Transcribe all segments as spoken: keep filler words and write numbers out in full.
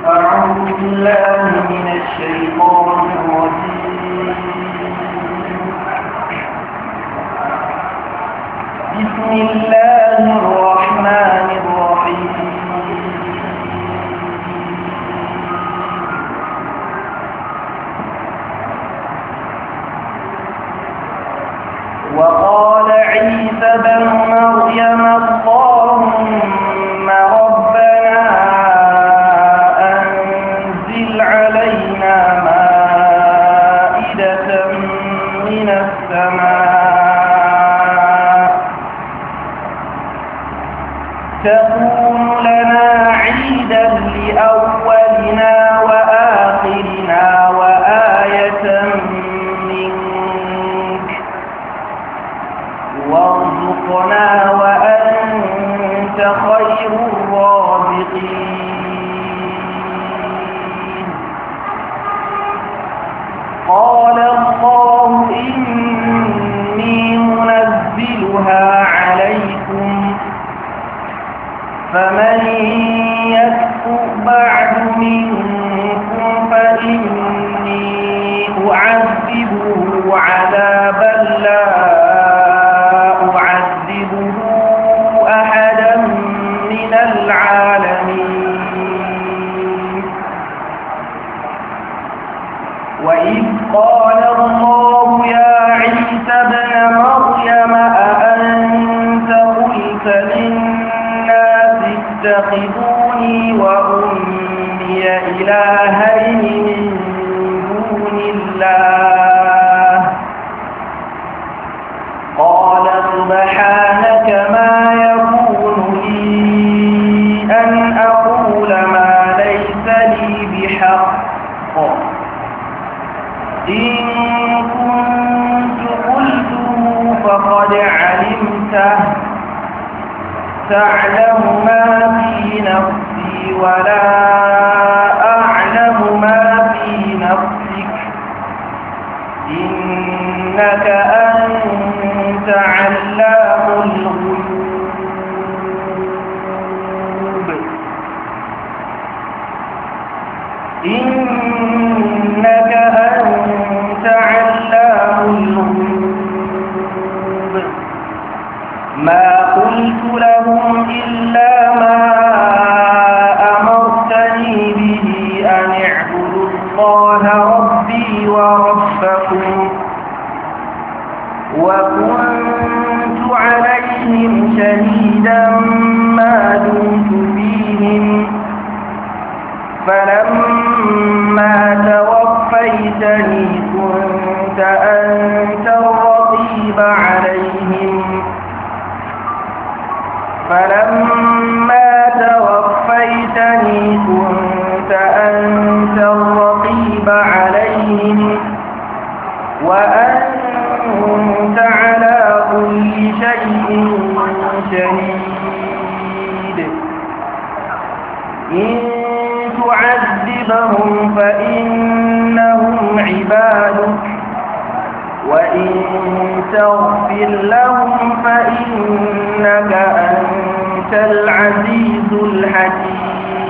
أعوذ بالله من الشيطان الرجيم. بسم الله الرحمن الرحيم. وقال عيسى بن مريم اللهم ربنا أنزل علينا مائدة من السماء تكون لنا عيدا لأولنا وآخرنا وآية منك وارزقنا وأنت خير الرازقين. قال الله إني منزلها عليكم فمن يكفر بعد منكم فإني أعذبه عذابا لا أعذبه أحدا من العالمين. وإذ قال الله يا عيسى ابن مريم أأنت قلت للناس اتخذوني وأمي إلهين من دون الله قال سبحانك ما يكون لي أن أقول ما ليس لي بحق إن كنت قلته فقد علمته تعلم ما في نفسي ولا أعلم ما في نفسك إنك أنت علام الغيوب. إنك أنت علام الغيوب. ما قلت لهم إلا ما أمرتني به أن اعبدوا الله ربي وربكم وكنت عليهم شهيدا ما دمت فيهم فلما توفيتني كنت أنت الرقيب عليهم فلما توفيتني كنت أنت الرقيب عليهم وأنت على كل شيء شهيد. إن تعذبهم فإنهم عبادك وإن تغفر لهم فإنك أنت العزيز الحكيم.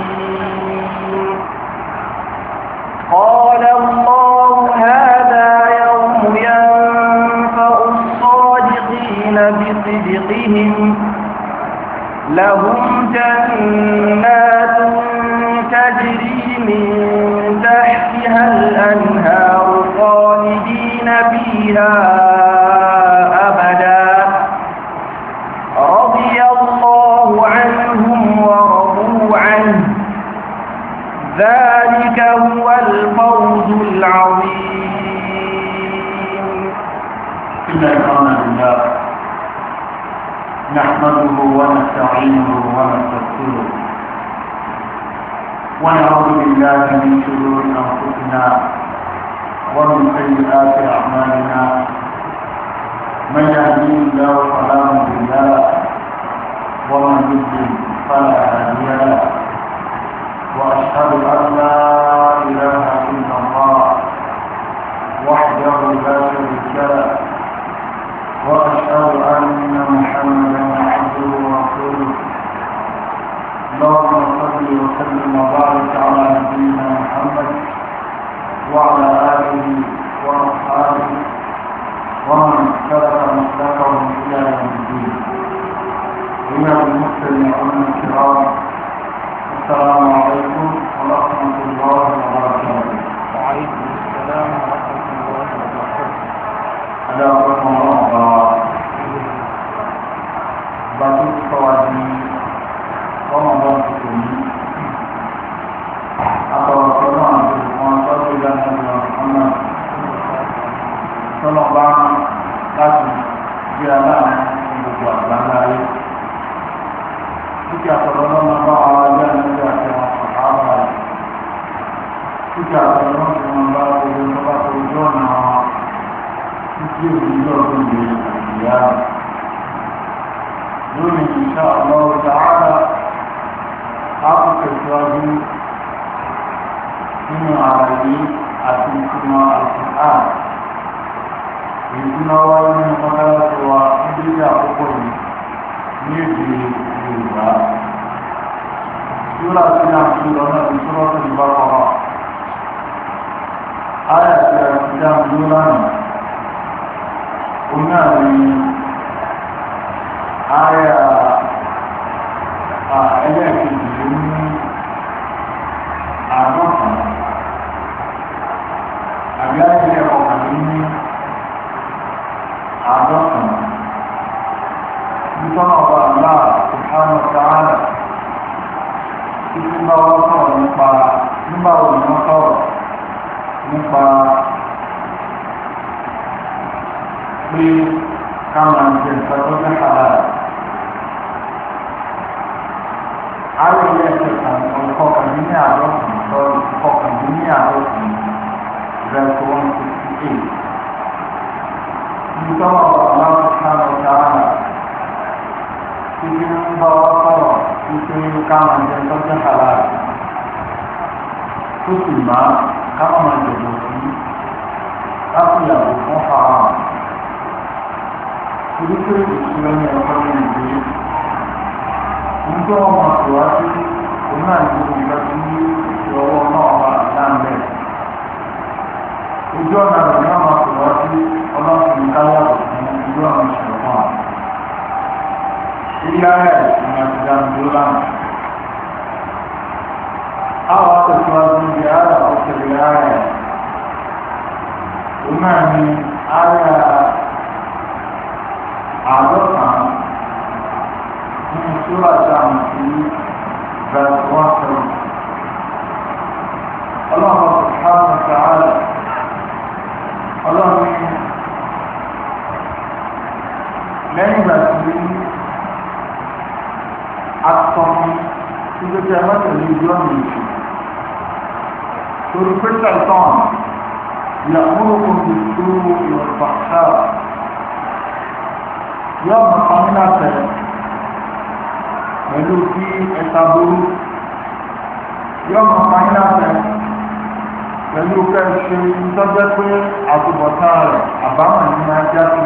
قال الله هذا يوم ينفع الصادقين بصدقهم لهم جنات تجري من تحتها الأنهار خالدين فيها أبدا رضي الله عنهم ورضوا عنه ذلك هو الفوز العظيم. إن الحمد لله نحمده ونستعينه ونستغفره ونعوذ بالله من شرور أنفسنا ومن سيئات أعمالنا من يهديه الله فلا مضل له ومن يضلل فلا هادي له وأشهد أن لا إله إلا الله وحده لا شريك له وأشهد أن محمدا عبده ورسوله اللهم صل وسلم وبارك على نبينا وعلى آله وأصحابه ومن سلك مسلكهم إلى يوم الدين. أيها المستمعون الكرام، السلام عليكم ورحمة الله وبركاته. وعليكم السلام ورحمة الله وبركاته. ألا رحمة الله باتوك صوادي رمضان الكريم أتوصلنا عن المنصب إلى نبينا محمد صلى الله عليه وسلم وعلى Jika terlalu membawa dan juga sahabat, jika terlalu membawa dan juga tujuan, itu juga dunia. Jadi insyaallah Taala aku kecuali ini alai akan semua Al-Quran. Itu nawai mengenai bahwa dia pun ini juga surah yang surah di surah Al-Baqarah ayat yang sedang diulang unai ayat ayat ini apa ayat yang ini apa Bismillah Allah Subhanahu wa ta'ala Kita bawa kau Nimba Nimba Nimba kau Nimba Beri Kaman dan Satunya halal Ayat yang terkait Kalau kau kan dunia ada Kalau kau kan dunia ada Verse one sixty-eight Bismillah Allah Subhanahu wa ta'ala Kita membawa kau Kita kaman dan satunya halal Kusima Kamu menjadi Tapi yang bukan haram Jadi itu istilahnya Yang ini Untuk mengatasi Dengan diberi Bahwa Allah Lambe Tujuan adalah mengatasi Allah Singkaya Tujuan masyarakat Ia yang sedang diulang awal sesuatu dia atau sebenarnya umami ada adotan ini surah Jamsi verse one Allah Subhanahu wa ta'ala Allah ini lẹ́yìn ìgbà tí asọ́mi tí ó jẹ́ mẹ́tẹ̀lẹ́ ìjọ mi torí pé ṣàìtàn ìyàmúròkùn ti tó ìwọ̀nfàṣà yóò mọ̀ pàmílàtẹ̀ pẹ̀lú kí ẹta burú yóò mọ̀ pàmílàtẹ̀ pẹ̀lú kẹ́ṣe ìtọ́jẹ́ pé àtúbọ̀tá rẹ̀ àbámọ̀ ní máa jáde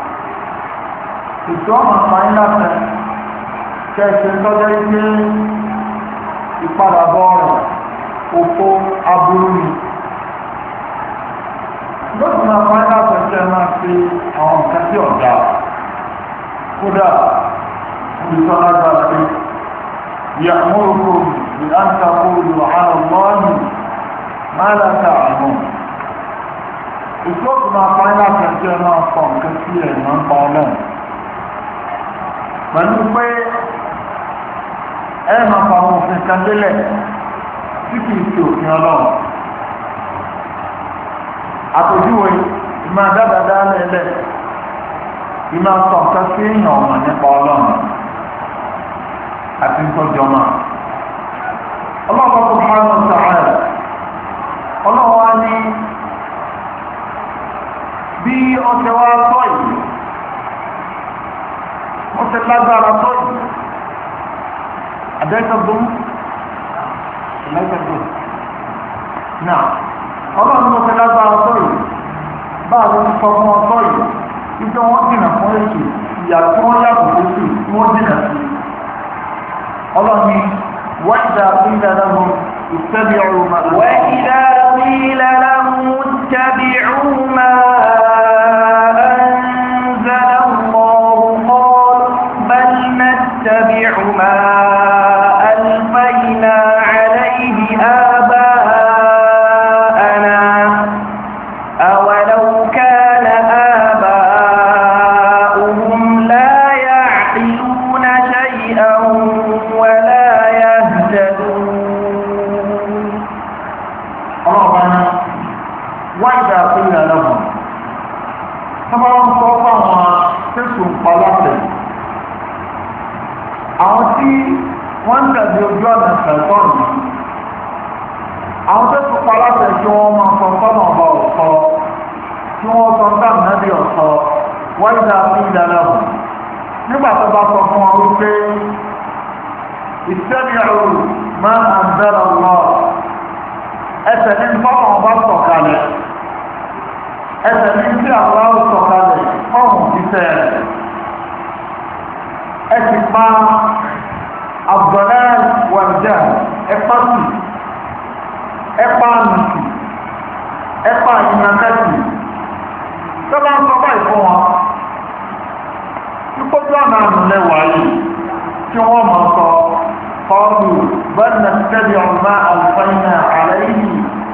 ìtọ́ mọ̀ pàmílàtẹ̀ kẹ́ṣe ìtọ́jẹ́ pé ìpadàbọ̀ rẹ̀ òfò aburú ni lọ́sùn máa máa láti ẹ̀ṣẹ́ máa fi àwọn nǹkan tí ọ̀dá kódà olùsọ́lágbára ní ìyàmóòkò ìdáǹkàkóòlù àwọn ọmọdún máa láti àwọn ìṣọ́sùn máa máa láti ẹ̀ṣẹ́ máa fọ nǹkan tí ẹ̀ máa ń pa ọlọ́run pẹ̀lú pé ẹ máa fa àwọn òfin kan lélẹ̀ tí kì í ṣe òfin ọlọ́run àpèjúwe ìmọ̀ dáadáa lẹ́lẹ̀ ìmọ̀ sọ nǹkan sí èèyàn ọ̀mọ̀ nípa ọlọ́run àti ìtọ́jọ́ máa ọlọ́run tó máa ń sàárẹ̀ ọlọ́run wá ní bí ọ̀sẹ̀ wá tọ́ yìí ọ̀sẹ̀ lágbára tọ́ yìí àdẹ́sọ̀gbọ́n ìlẹ́sọ̀gbọ́n náà ọlọ́run ọ̀sẹ̀ lágbára tọ́ yìí báwo ń sọ fún ọtọ́ yìí ìjọ wọn dìnà fún èsì ìyà tí wọ́n yàgò lóṣù tí wọ́n dìnà sí ọlọ́ni wáìdà ìlà lẹ́hùn ìtẹ́bí ọrùn máa وإذا قيل لهم tẹ̀lé ojú ọ̀nà ṣẹ̀tọ́ yìí àwọn tó tún pa láti kí wọ́n máa sọ sọ́nà ọba ọ̀sọ́ kí wọ́n sọ sáà nábì ọ̀sọ́ wọ́n dá sí ìdálẹ́bù nígbà tó bá sọ fún wọn wípé ittabi'u ma anzala Allah ẹsẹ̀ ní fọ́nà ọba sọ̀kalẹ̀ ẹsẹ̀ ní tí Allah sọ̀kalẹ̀ fọ́nà títẹ̀ rẹ̀ ẹ sì pa ad-dalal wal-jahl ẹ̀pá sí ẹ̀pá nùsì ẹ̀pá ìnàkẹ́sì tó bá ń sọ báyìí fún wọn kíkójú ọ̀nà àmìlẹ́wà yìí tí wọ́n mọ̀ sọ kọlù bal nattabi'u ma alfayna alayhi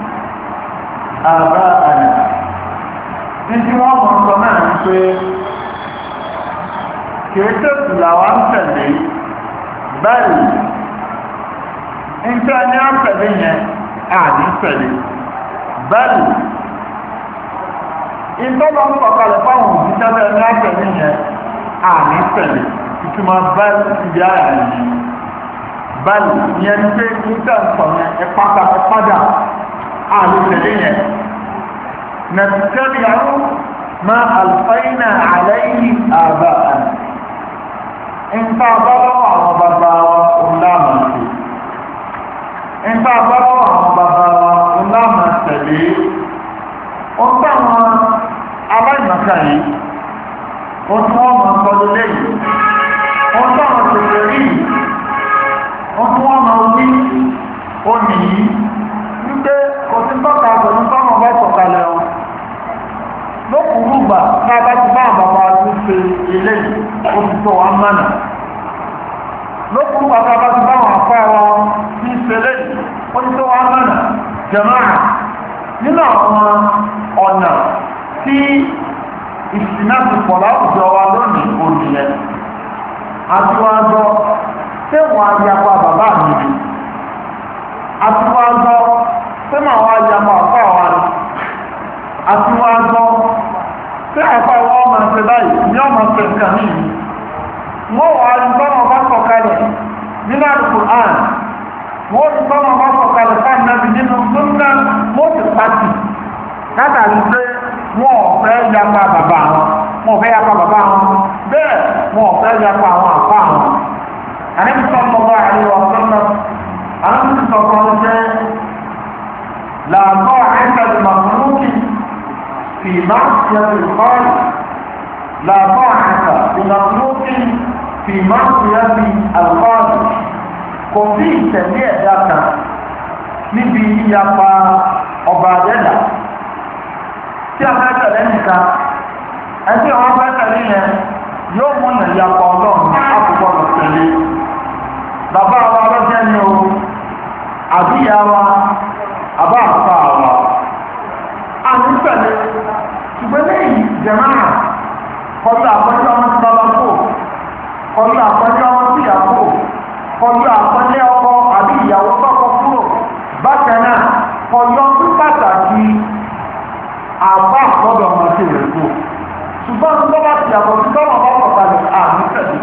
aba'ana ní tí wọ́n mọ̀ sọ náà ń pé kìí tẹ́sù làwọn ń tẹ̀lé báyìí ń tẹ́ ní à ń tẹ̀lé yẹn àní tẹ̀lé báyìí ìtọ́lọ́ ń sọ̀kalẹ̀ fáwọn òjíṣẹ́ bẹ́ẹ̀ ní à ń tẹ̀lé yẹn àní tẹ̀lé ìtumọ̀ báyìí ibi àyà yìí báyìí yẹn ní pé ní tẹ̀sán yẹn ẹ̀pátá ẹ̀pádà àní tẹ̀lé yẹn nattabi'u ma alfayna alayhi aba'ana nta bọ́lọ́ àwọn bàbá wa ọ̀làmàṣe nta bọ́lọ́ àwọn bàbá wa ọ̀làmàṣẹ̀lé ó táwọn aláìmọ̀ká yìí ó tún wọ́n mọ̀ sọ́dún lẹ́yìn ó táwọn tòṣè rí ó tún wọ́n mọ̀ wí ó nìyí wípé kò sí tọ́ka pẹ̀lú táwọn bá sọ̀kalẹ̀ o lókùnrù gbà tá a bá ti bá àbàbà tó ṣe eléyìí ó ti tó wá mánà lókùnrù gbà tá a bá ti bá àwọn afá wa tí ṣe eléyìí ó ti tó wá mánà jàmáà nínú àwọn ọ̀nà tí ìsìnà ti pọ̀ láwùjọ wa lónìí ònìyẹn àtiwájọ tẹ́wọ̀n ayapa bàbá mi rí àtiwájọ tẹ́wọ̀n àwọn ayapa àfá wa rí àtiwájọ tí àpá ìwọ́n ọmọ ẹ̀sẹ̀ báyìí ní ọmọ ẹ̀sẹ̀ nǹkan ní ìlú wọ́n wà ní tọ́nà ọba sọ̀kalẹ̀ nínú Al-Qur'an wọ́n ní tọ́nà ọba sọ̀kalẹ̀ fún ànábì nínú súnnà wọ́n ti pàtì látàrí pé wọ́n ò fẹ́ yapa bàbá wọn wọ́n ò fẹ́ yapa bàbá wọn bẹ́ẹ̀ wọ́n ò fẹ́ yapa àwọn àpá wọn ànábì sallallahu alaihi wa sallam ànábì sọ̀kan jẹ́ làtọ́ àìsàn màmúlùkì في معصية الخالق لا طاعة لمخلوق في معصية الخالق kò sí ìtẹ̀lé ẹ̀dá kan níbi ìyapa ọba àdẹ́dà tí a fẹ́ tẹ̀lé nìkan ẹtí àwọn fẹ́ tẹ̀lé yẹn yóò mú nà ìyapa ọlọ́run àkùkọ lọ tẹ̀lé bàbá wa lọ́jọ́ ni o àbí ìyá wa àbá àfà wa àní tẹ̀lé ṣùgbọ́n lẹ́yìn jẹ̀máà kọjú àpọ́jọ́ ọmọ tí bàbá kò kọjú àpọ́jọ́ ọmọ tí ìyá kò kọjú àpọ́jọ́ ọkọ àbí ìyàwó tọ́kọ kúrò bákan náà kọjú ọdún pàtàkì àbá àkọ́dọ̀ ọmọ tí rẹ̀ kò ṣùgbọ́n tó bá ti yàtọ̀ sí tọ́wọ́ bá kọ̀ kalẹ̀ àmì tẹ̀lé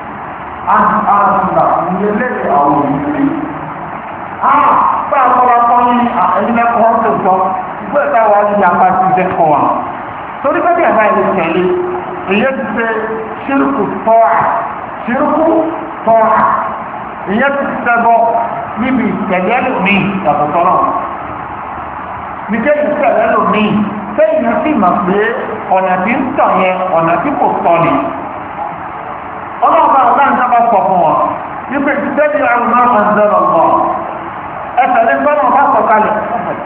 àǹtà ìyẹlẹ́ àwọn òyìnbó ah bá a kọ́ra kọ́ ní ẹ̀yìn lẹ́kọ̀ọ́ tó tọ́ ìgbé ẹ̀ka wa ní apá ti dẹ́kọ̀ wa torí pé bí ẹ̀ka ìlú tẹ̀lé èyí ti ṣe ṣírùkù tọ́à ṣírùkù tọ́à èyí ti ṣẹ́gbọ́ níbi ìtẹ̀lẹ́ lòmíì yàtọ̀ tọ́nà níjẹ́ ìtẹ̀lẹ́ lòmíì sẹ́yìn sì mọ̀ pé ọ̀nà tí ń tọ̀ yẹn ọ̀nà tí kò tọ́ ni ọlọ́ọ̀bá ọ̀dáǹkà bá sọ fún wọn wípé tẹ́lẹ̀ àrùn náà ń zẹ́rọ̀ lọ ẹsẹ̀ ní gbọ́nà bá sọ kalẹ̀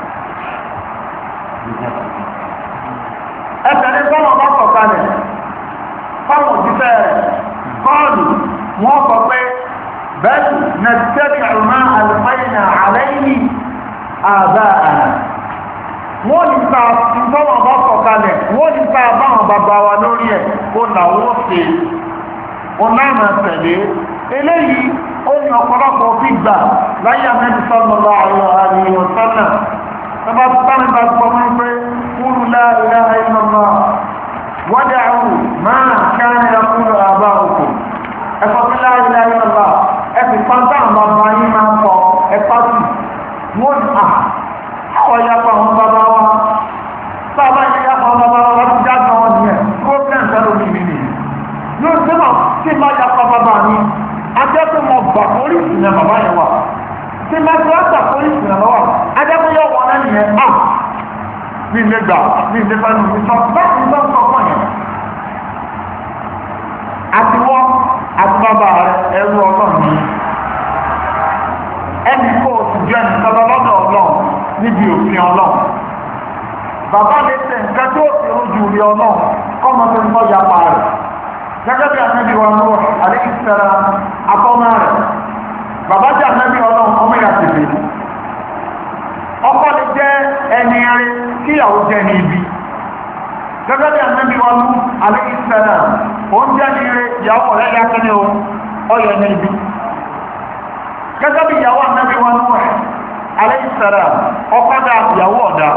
ẹsẹ̀ ní gbọ́nà bá sọ kalẹ̀ fáwọn òjíṣẹ́ rẹ̀ kọ́ọ̀lù wọ́n sọ pé bẹ́ẹ̀ na tẹ́lẹ̀ àrùn náà àlùfáìnà àlẹ́yìn àbá àná wọ́n ní ta ìtọ́nà bá sọ kalẹ̀ wọ́n ní ta báwọn bàbá wa lórí ẹ̀ kó làwọn ṣe onáàmà tẹ̀lé eléyìí ó ní ọ̀pọ̀lọpọ̀ fi gbà láyé àmẹ́bí sallallahu alaihi wa sallam tọba tánì bá gbọ́ mọ́ pé qulu la ilaha illallah wad'u ma kana yaqulu aba'ukum ẹ̀fọ́ sí la ilaha illallah ẹ̀fì pàǹtàn bàbá yín máa ń kọ ẹ̀pá sí wọ́n ní à àwọn yàpá àwọn bàbá wa sábà yẹn yàpá àwọn bàbá wa ti dájọ́ wọn nìyẹn problem sẹ́lẹ̀ omi mi nìyẹn yóò sẹ́nà tí má yàpá bàbá mi ajẹ́pẹ́ mọ̀ gbà orí ìsìnà bàbá yẹn wà tí má tí wọ́n gbà orí ìsìnà lọ́wọ́ ajẹ́pẹ́ yọ wọn náà nìyẹn à ní ilé gbà ní ilé fẹ́ nu ìsọ bẹ́ẹ̀ ni bá ń sọ fún yẹn àti wọ́n àti bàbá rẹ ẹrú ọlọ́run ní ẹnì kó o sì jẹ́ nìkan lọ́dọ̀ ọlọ́run níbi òfin ọlọ́run bàbá mi ṣe nǹkan tó fi rújú rí ọlọ́run kọ́mọ tó ń bọ́ yapa rẹ̀ gẹ́gẹ́ bí ànábì wa ló àlékí sẹ́ra àtọ́mọ́ rẹ̀ bàbá jẹ́ ànábì ọlọ́run ọmọ ìyá tètè ọkọ lè jẹ́ ẹni rí kíyàwó jẹ́ ní ibi gẹ́gẹ́ bí ànábì wa ló àlékí sẹ́ra oúnjẹ ní ire ìyàwó rẹ̀ yá kí ni o ọyọ ní ibi gẹ́gẹ́ bí ìyàwó ànábì wọn ní wẹ̀ alayhi salam ọkọ̀dá ìyàwó ọ̀dá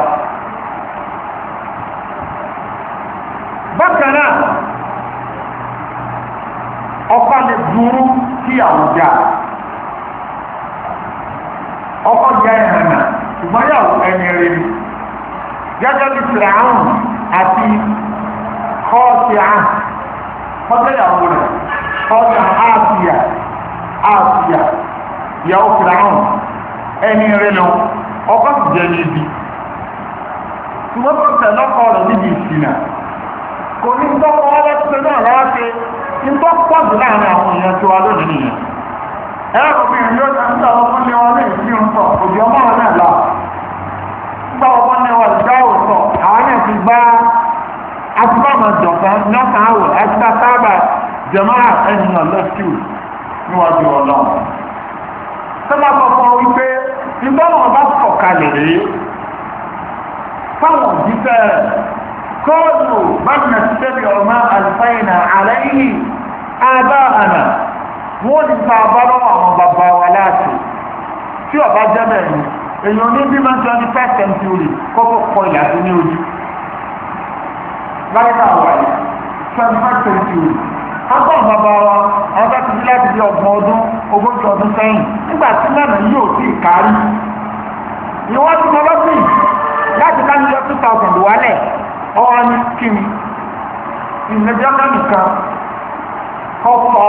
bákan náà ọkọ̀ lè dúró kí àwùjá ọkọ̀ jẹ́ ẹ̀hẹ̀nà ṣùgbọ́n yàwó ẹni rẹ̀ ni gẹ́gẹ́ bí Fìràún àti kọ́ọ̀sì àhùn fọ́tẹ́yàwó rẹ̀ ọ̀sán àásìyà àásìyà ìyàwó Fìràún ẹni rẹ̀ lọ ọkọ̀ sì jẹ́ níbi ṣùgbọ́n tó tẹ̀ lọ́kọ̀ rẹ̀ níbi ìsìnà kò ní tọ́kọ̀ ọwọ́ tó náà lọ́wọ́ ṣe ní tó pọ̀jù láàrin àwọn èèyàn tó wá lónìí nìyẹn ẹ̀rọ obìnrin yóò tẹ́ nígbà ọkọ̀ ní wọn ní ìsìn ń sọ òjò ọmọ wọn náà lọ nígbà ọkọ̀ ní wọn ìgbà òsọ àwọn náà ti gbá asúbàmọ̀ jọ̀kan lọ́sàn áwọ̀ ẹgbẹ́ sábà jẹ̀máà ẹ̀yìn lọ́síù níwájú ọlọ́run sọ́lá kọ̀ọ̀kan wípé ìbọn ọba sọ̀kalẹ̀ rèé fáwọn òjíṣẹ́ kọ́ọ̀lù báyìí tẹ́lẹ̀ ọmọ àlùfáìnà àlẹ́yìn àbá àná wọ́n ní ká bá lọ́wọ́ àwọn bàbá wa láti tí ọba jẹ́ bẹ̀rẹ̀ èèyàn ní bí máa ń twenty first century kọ́kọ́ kọ ìyá sí ní ojú láyé náà wáyé twenty first century ọgbọ́n bàbá wa àwọn bá ti di láti di ọgbọ̀n ọdún ogójì ọdún sẹ́yìn nígbà tí mẹ́rin yóò sì kárí ìwọ́n ti mọ lọ́sìn láti ká nílọ two thousand wálẹ̀ ọwọ́ ní kíni ìnẹjọ́lá nìkan ọkọ̀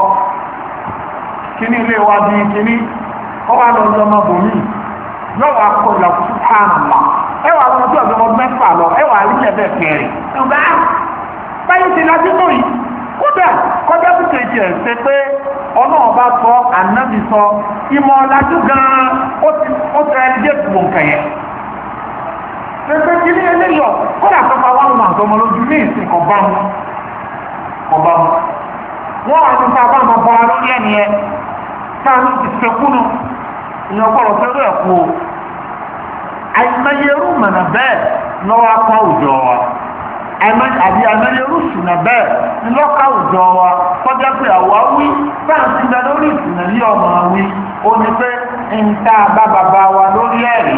kíní ilé wa bí kíní ọwọ́ lọ sí ọmọ bòmí yóò wá kọ ìlàkùsù pààlà ẹwà àwọn ọdún ọdún ọdún mẹ́fà lọ ẹwà àrílẹ̀ bẹ́ẹ̀ kẹrin ọgbà báyìí ti láti tó yìí kódà kọjá tó kejì ẹ̀ ṣe pé ọlọ́run bá sọ ànábì sọ ìmọ̀ ọ̀làjú gan-an ó ti ẹni dé gbogbo nǹkan yẹn pẹ̀pẹ̀ kí ní eléyọ̀ kódà tó bá wà wọn àtọmọ lójú ní ìsìn kọ̀bá mu kọ̀bá mu wọ́n wà ní sábà máa bọ́ ara lórí ẹni ẹ sáà ní ti sẹ́kúnù ìyẹn ọgbọ́rọ̀ fẹ́rù ẹ̀ kú àìmọyerú mọ̀nà bẹ́ẹ̀ lọ́wọ́ apá òjò wa àbí àìmọyerú ṣùnà bẹ́ẹ̀ lọ́ka òjò wa tọ́jà pé àwa wí sáà ti bẹ lórí ìsìnà ní ọmọ wí ó ní pé ń ta bá bàbá wa lórí ẹ̀rí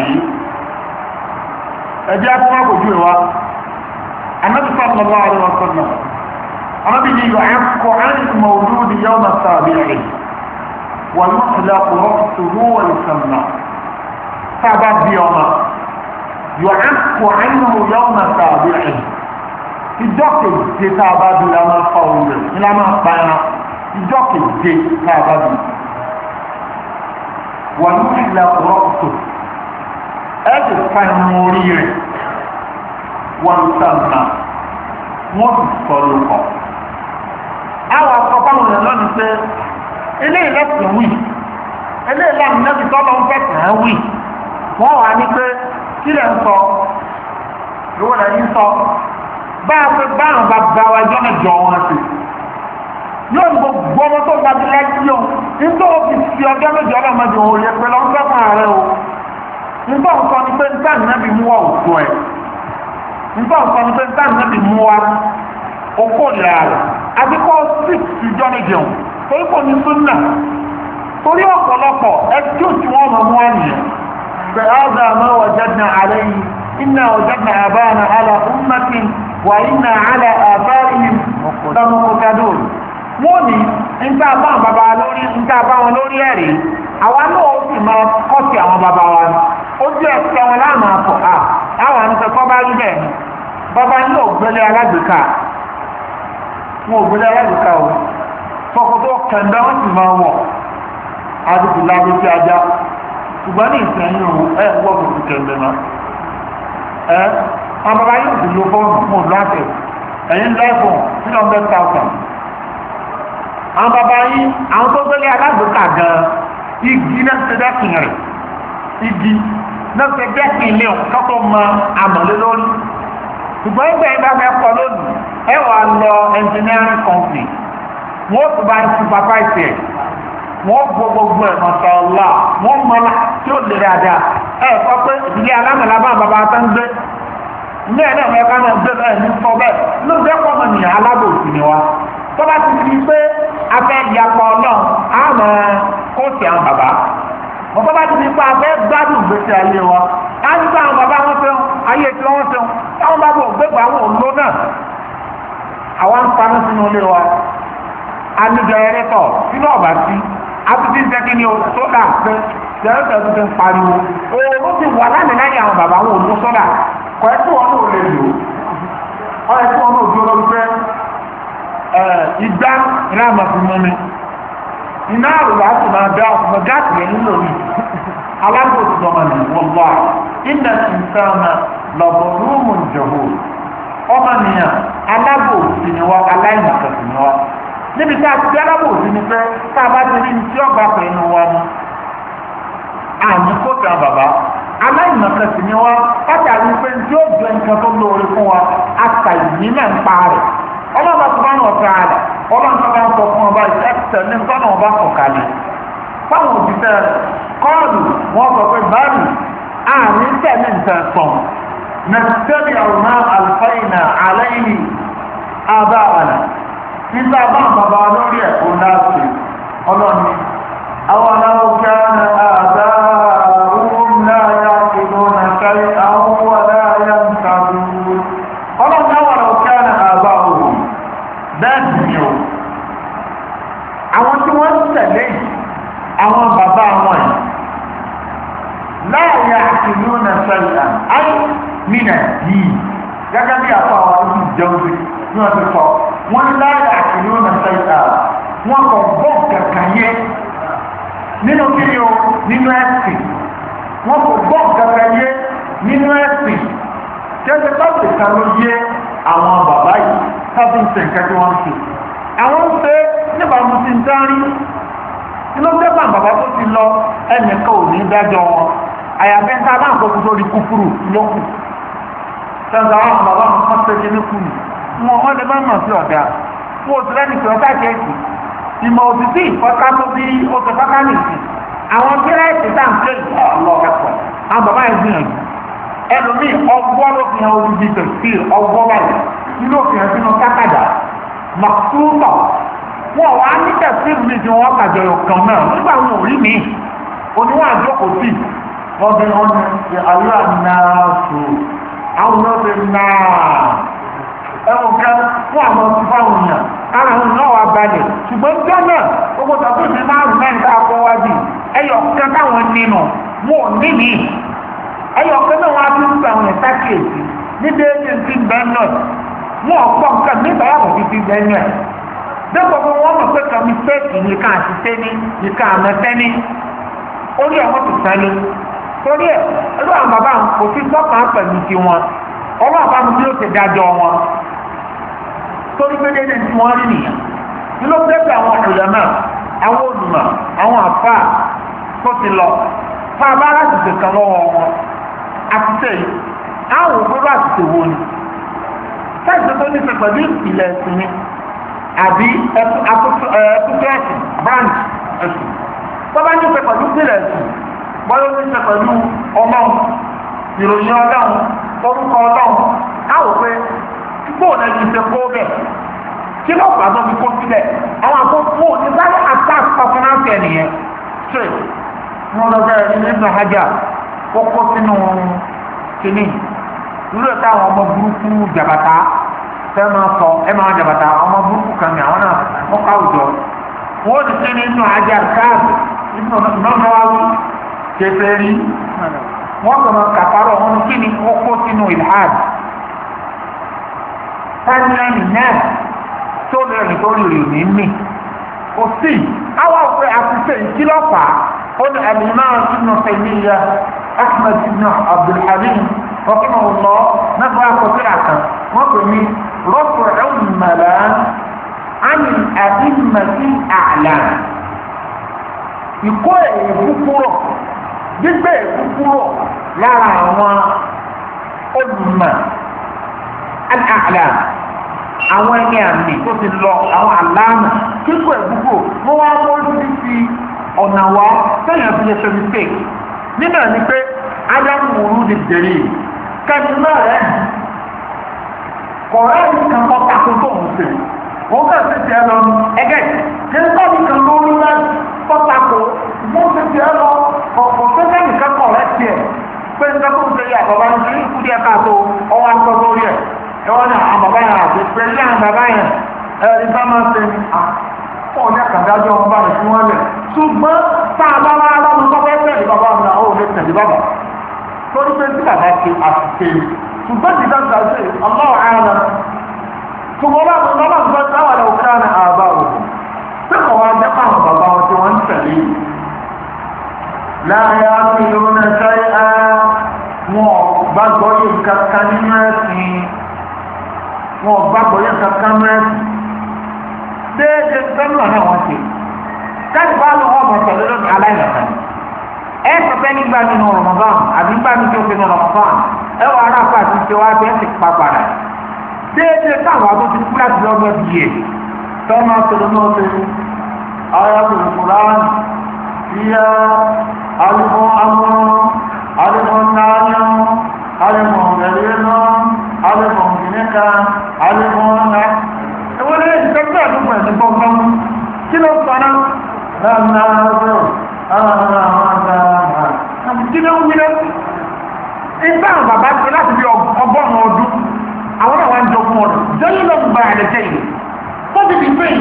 ẹjẹ́ akọ́wà kò jú ìwá Ànábì sallallahu alaihi wasallam Ànábì ni yóò ẹ̀kọ́ ẹni mawludi yawma sabi'i wal muhlaqu ra'suhu wa yusamma sábà bí ọmọ yóò ẹ̀kọ́ ẹni yawma sabi'i ìjọ keje sábà bí la máa fa òun rẹ̀ ní la máa pa ẹran ìjọ keje sábà bí wal muhlaqu ra'suhu ẹ̀dì fáìmù orí rẹ̀ wọ́n sàmà wọ́n ti sọ̀rọ̀ kọ̀. àwọn akọ̀kọ̀rọ̀ rẹ̀ lọ́nà pé ilé ìlẹ́sìn wì ilé ìlànà nẹ́bí tọ́lọ́ ń fẹ̀sẹ̀ ẹ́ wì wọ́n wà ní pé kí lẹ̀ ń sọ ìwọ rẹ̀ ń sọ bá a fẹ́ bá àwọn bàbá wa jọ́ mẹ́jọ wọn sí yóò ní gbogbo ọmọ tó gbajú lájú yóò nítorí ó fi fi ọjọ́ mẹ́jọ ọlọ́mọdé òun yẹ pé lọ́n fẹ́ fún ààrẹ o nígbà nǹkan ni pé nígbà nàbì mú wa òkú ẹ̀ nígbà nǹkan ni pé nígbà nàbì mú wa okó ìlà rẹ̀ àbíkọ́ six ìjọ ní jẹun torí kò ní súnà torí ọ̀pọ̀lọpọ̀ ẹjọ́ tí wọ́n mọ̀ mú wa nìyẹn pé ọ́dà àmọ́ wajadna alayhi inna wajadna abana ala ummatin wa inna ala atharihim lamuqtadun wọ́n ní nígbà bá wọn bàbá lórí nígbà bá wọn lórí ẹ̀rí àwa náà ó sì máa kọ́sì àwọn bàbá wa ni ojú ẹsẹ̀ wọn láàmú àpò à àwọn àníkẹ́ kọ́ bá rí bẹ́ẹ̀ ni bàbá yín ò gbélé alágbèéká wọn ò gbélé alágbèéká o fọkọtọ kẹ̀ǹdà wọn sì máa wọ̀ àdìsí lábẹ́ sí ajá ṣùgbọ́n ní ìsẹ̀yìn o ẹ̀ ń wọ́ kòtò kẹ̀ǹdà náà ẹ̀ àwọn bàbá yín ò sì lo fọ́ọ̀nù fún òdùláṣẹ ẹ̀yìn lẹ́fọ̀n three hundred thousand àwọn bàbá yín àwọn tó gbélé alágbèéká gan igi náà ṣe dẹ́kìn rẹ̀ igi náà ṣe dẹ́kìn ilé kọ́kọ́ mọ àmọ̀lé lórí ṣùgbọ́n ìgbà yìí bá fẹ́ kọ́ lónìí ẹ wà lọ engineering company wọ́n tún bá ń supervise ẹ̀ wọ́n gbọ́ gbogbo ẹ̀ mọ̀tọ́ ọ̀la wọ́n mọ́lá tí ó lè dáadáa ẹ sọ pé ìdílé alámọ̀lá bá bàbá tó ń gbé ní ẹ̀ náà mẹ́ka náà gbé bẹ́ẹ̀ ní sọ bẹ́ẹ̀ ló ń dẹ́kọ̀ mọ̀ nìyà alábòsí ni wa tó bá ti di pé afẹ́ ìyapọ̀ ọlọ́run á mọ kóòtù àwọn bàbá wọ́n tó bá ti di pé afẹ́ gbádùn gbèsè ayé wa á ní sọ àwọn bàbá wọn fẹ́ràn ayé tí wọ́n fẹ́ràn táwọn bá bọ̀ gbégbá àwọn òǹlò náà àwọn ń paná sínú ilé wa anìjẹrẹtọ̀ sínú ọ̀bà sí àtúntí ń tẹ́kí ní sódà pé jẹ́rẹ́tọ̀ tó ti ń pariwo oòrùn ti wà lánàá láyé àwọn bàbá wọn òǹlò sódà kọ̀ ẹ́ tí wọ́n náà lè lò ọ́ ẹ́ tí wọ́n náà dúró lórí pé ìgbà iná máa fi mọ́ mi iná àrùbá sì máa dá ọ̀sùn gáàsì yẹn nílò mi alágbòsí ọmọ ní wọ́n wá iná ìsáná lọ́bọ̀ rúùmù ìjọ̀bù ọmọ nìyàn alágbòsí ni wọ́n aláìmọ̀kàsí ni wọ́n níbi tá a ti alágbòsí ni pé tá a bá ti rí ní tí ọgbà pẹ̀lú wọn mu àmì kóòtù àwọn bàbá aláìmọ̀kàsí ni wọ́n látàrí pé tí ó jẹ nǹkan tó lóore fún wa àtàyè náà ń pa rẹ̀ ọlọ́ba tó bá ń ọ̀tá rẹ̀ ọlọ́run tó bá ń sọ fún ọba ìṣẹ́kìtẹ̀ ní sọ́nà ọba sọ̀kalẹ̀ fáwọn òṣìṣẹ́ rẹ̀ kọ́ọ̀lù wọ́n sọ pé báyìí àmì tẹ̀lé nǹkan sàn nàìjíríà àwòrán àlùfáìnà àlẹ́yìn àbá àlà nígbà bá ń bàbá lórí ẹ̀kọ́ láti ọlọ́ni àwọn aláwọ̀ kí á ní àbá àrùn láyà ìlú nàìjíríà àwọn wàláyà ń tàbí ọlọ́ni àwọn aláwọ̀ kí á ní àbá òun bẹ́ẹ̀ ni o àwọn tí wọ́n ń tẹ̀lé àwọn bàbá wọn yìí láàyè àtìlú nàìjíríà ayé mìíràn yìí gẹ́gẹ́ bí àpá àwọn ọdún ìjẹun sí ní wọ́n ti sọ wọ́n láàyè àtìlú nàìjíríà wọ́n kọ̀ bọ́ kankan yẹ nínú kíni o nínú ẹ̀sìn wọ́n kọ̀ bọ́ kankan yẹ nínú ẹ̀sìn kẹ́sẹ̀ bá ti ká ló yé àwọn bàbá yìí sábì ń tẹ̀ nǹkan tí wọ́n ń ṣe àwọn ń ṣe nígbà mo ti ń dárí inú dẹ́gbà bàbá tó ti lọ ẹnìkan ò ní dájọ́ wọn àyàfẹ́ ń ta bá ń kọ́ tó rí kúfúrú lókù tẹ́ǹtà àwọn bàbá mi kọ́ tẹ́jẹ́ ní kùnú wọn wọ́n lè má mọ̀ sí ọ̀dà fún oṣù lẹ́nu ìpè ọ̀tá kẹ́ẹ̀kì ìmọ̀ òsìsí ìfọ́ká tó bí oṣù fọ́ká nìsín àwọn gírẹ́ẹ̀tì tá à ń pè lọ ẹ̀kọ́ àwọn bàbá yẹn gbìyànjú ẹlòmíì ọgbọ́n ló fi hàn olùdí tẹ̀síìr ọgbọ́n báyìí nínú òfin hàn sínú kákàdá màkúrútọ̀ wọn wà á ní tẹ̀síìr mi tí wọ́n kàjọyọ̀ kan náà nígbà wọn ò rí mi oníwọ̀n àjókòó sí wọ́n fi hàn ní àlúrà náà sọ àwọn náà fi náà ẹ̀wọ̀n kan fún àwọn ọmọ fáwọn èèyàn kára àwọn náà wà balẹ̀ ṣùgbọ́n jọ́ náà gbogbo tàbí ìdí márùn-ún mẹ́rin tá a kọ́ wájú ẹyọ kan táwọn nínú wọn ò ní mi ẹyọ kan náà wọn á tún gba àwọn ẹ̀ta kéèsì ní déédéé ti bẹ́ẹ̀ náà wọn ò pọ̀ nǹkan nígbà yàtọ̀ ti ti bẹ́ẹ̀ náà dẹ́gbọ̀n fún wọn mọ̀ pé kan mistake ní ká àṣìṣe ní ìka àmọ́tẹ́ ní orí ẹ̀wọ̀n ti sẹ́lẹ̀ torí ẹ̀ ẹlú àwọn bàbá kò sí sọ́kàn pẹ̀lú ti wọn ọlọ́ àbámu tí ó ti dájọ́ wọn torí pé déédéé tí wọ́n rí nìyẹn ní ló dé pé àwọn ìlànà àwọn olùmọ̀ àwọn àfà tó ti lọ fún abára àtìsè kan lọ́wọ́ wọn àtìsè yìí àwọn òbúrò àtìsè wo ni sáìsì tó ní ṣe pẹ̀lú ìpìlẹ̀ ẹ̀sìn ni àbí ẹtútù ẹ̀sìn branch ẹ̀sìn tó bá ní ṣe pẹ̀lú ìpìlẹ̀ ẹ̀sìn bọ́lá ní ṣe pẹ̀lú ọlọ́run ìròyìn ọlọ́run orúkọ ọlọ́run káwò pé bóòlù ẹ̀sìn ṣe kó bẹ́ẹ̀ kí ló fà tó fi kó sílẹ̀ àwọn àkókò ní sáré attack personality ẹnìyẹn straight wọn lọ bẹ̀rẹ̀ nínú ìgbà hajj ó kó sínú kìíní irú ẹ̀ka àwọn ọmọ burúkú jàbàtà fẹ́ máa sọ ẹ máa jàbàtà ọmọ burúkú kan ní àwọn náà wọ́n ká àwùjọ wọ́n ti sí nínú hajj káàdì ìnáwó wáwí kẹfẹ́ rí wọ́n sọ̀rọ̀ kàfàrọ̀ wọn kí ni ó kó sínú ìlhàd tánìyàn náà tó lè rìn tó lè rìn ní mí kò sí àwọn òfin àtúnṣe ìkìlọ̀pà ó ní al-Imam Ibn Taymiyyah Ahmad ibn Abdul Halim rahimahullah náà àkọsílẹ̀ àkàn wọ́n pè ní rọ́pù ẹ̀wùmọ̀lá àmì àdìmọ̀sí àlà ìkó èébú kúrò gbígbé èébú kúrò lára àwọn olùmọ̀ àlà àwọn ẹni àmì tó ti lọ àwọn àlànà kíkó èébú kúrò wọ́n wá mọ́ sí ti ọ̀nà wa sẹ́yìn àti ẹsẹ̀ mistake nínú ẹni pé ádámù wúrú di dèrè kẹ́mínà rẹ̀ kọ̀ọ̀rẹ́ yìí kan kọ́ tako tó ń sè wọ́n kà sí tiẹ̀ lọ ẹgẹ́ kí n bá mi kan lórí rẹ̀ kọ́ tako wọ́n sì tiẹ̀ lọ ọ̀pọ̀ sẹ́sẹ́ nìkan kọ̀ọ̀rẹ́ tiẹ̀ pé n kẹ́kọ̀ọ́ ṣe yà bàbá mi kì í kú díẹ̀ káàtó ọwọ́ akọ́ lórí ẹ̀ ẹ wọ́n ní àwọn bàbá yẹn àti pé ní àwọn bàbá yẹn ẹ ẹ bá máa ṣe ní à pọ̀ ní àkàndájọ́ wọn bá rẹ̀ fún wọn lẹ̀ ṣùgbọ́n tá a bá wá lọ́nu tó fẹ́ tẹ̀lé bàbá mi àwọn ò lè tẹ̀lé bàbá torí pé tí bàbá ṣe àṣìṣe ṣùgbọ́n ti dáńtà ṣe ọlọ́wọ́ ààrẹ ṣùgbọ́n bá mi lọ́wọ́ gbọ́ sáwà lọ ká ní àbá òkú tí kò wá jẹ́ fáwọn bàbá wọn tí wọ́n ń tẹ̀lé láàrin àmìlò náà ṣáyé á wọn gbàgbọ́ yìí kankan nínú ẹ̀sìn wọn gbàgbọ́ yìí kankan nínú ẹ̀sìn déédéé sẹ́nu àná wọn ṣe sẹ́nu bá lọ wọ́n mọ̀ tẹ̀lé lónìí aláìlọ́sàn ẹ sọpẹ́ nígbà nínú Ramadan àbí nígbà nínú òfin Ramadan ẹ wà ará fún àti ṣe wá bẹ́ẹ̀ ti pa padà déédéé táwọn àti ti kú láti lọ́gbọ́n bí yẹ tọ́mọ tòló náà ṣe ayatul Qur'an fíyà alùpùpù amọ̀ alùpùpù náà alùpùpù gẹ̀lẹ́ náà alùpùpù gìnìkà alùpùpù náà ẹwọ́n lè ṣe tẹ́gbẹ́ àdúgbò ẹ̀ ní gbọ́ngbọ́n kí ló sọ náà náà kí ló ń wílé ìgbà àwọn bàbá ti láti bí ọgọ́rùn-ún ọdún àwọn àwọn àjọ fún ọdún jẹ́yìn lọ gba ẹ̀lẹ́jẹ́ yìí tó ti di pé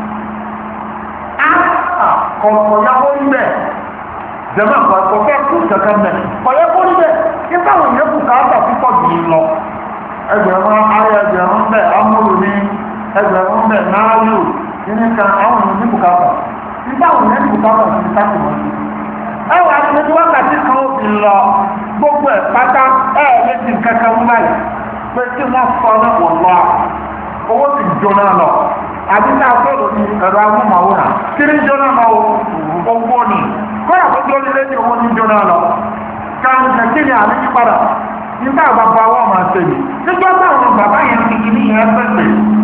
kọ̀ọ̀kọ̀ yàwó níbẹ̀ jẹ́mọ̀ kọ̀ọ̀kọ̀ fẹ́ kú kankan mẹ́ kọ̀ọ̀yẹ́ kó níbẹ̀ nígbà àwọn ìyẹ́kù káàkà púpọ̀ jù ú lọ ẹgbẹ̀rún ayé ẹgbẹ̀rún bẹ̀ amúlù ní ẹgbẹ̀rún bẹ̀ náàlù nínú kan àwọn ìlú bùkátà nígbà àwọn ìyẹn bùkátà sí sáàkì wọn sí ẹwà àti wákàtí kan ó fi lọ gbogbo ẹ̀ pátá ẹ̀ létí kankan wúlá yìí pé tí wọ́n sọ ní wọ́n lọ owó ti jóná lọ àti náà fẹ́ràn ní ẹ̀rọ amúmọ̀wòrán kiri jóná lọ owó ni kọ́yà tó tó lé ní owó ní jóná lọ káàkiri kí ni àmì padà nígbà bàbá wọn máa ṣe yìí nígbà táwọn bàbá yẹn ti kì ní ìyẹn pẹ̀pẹ̀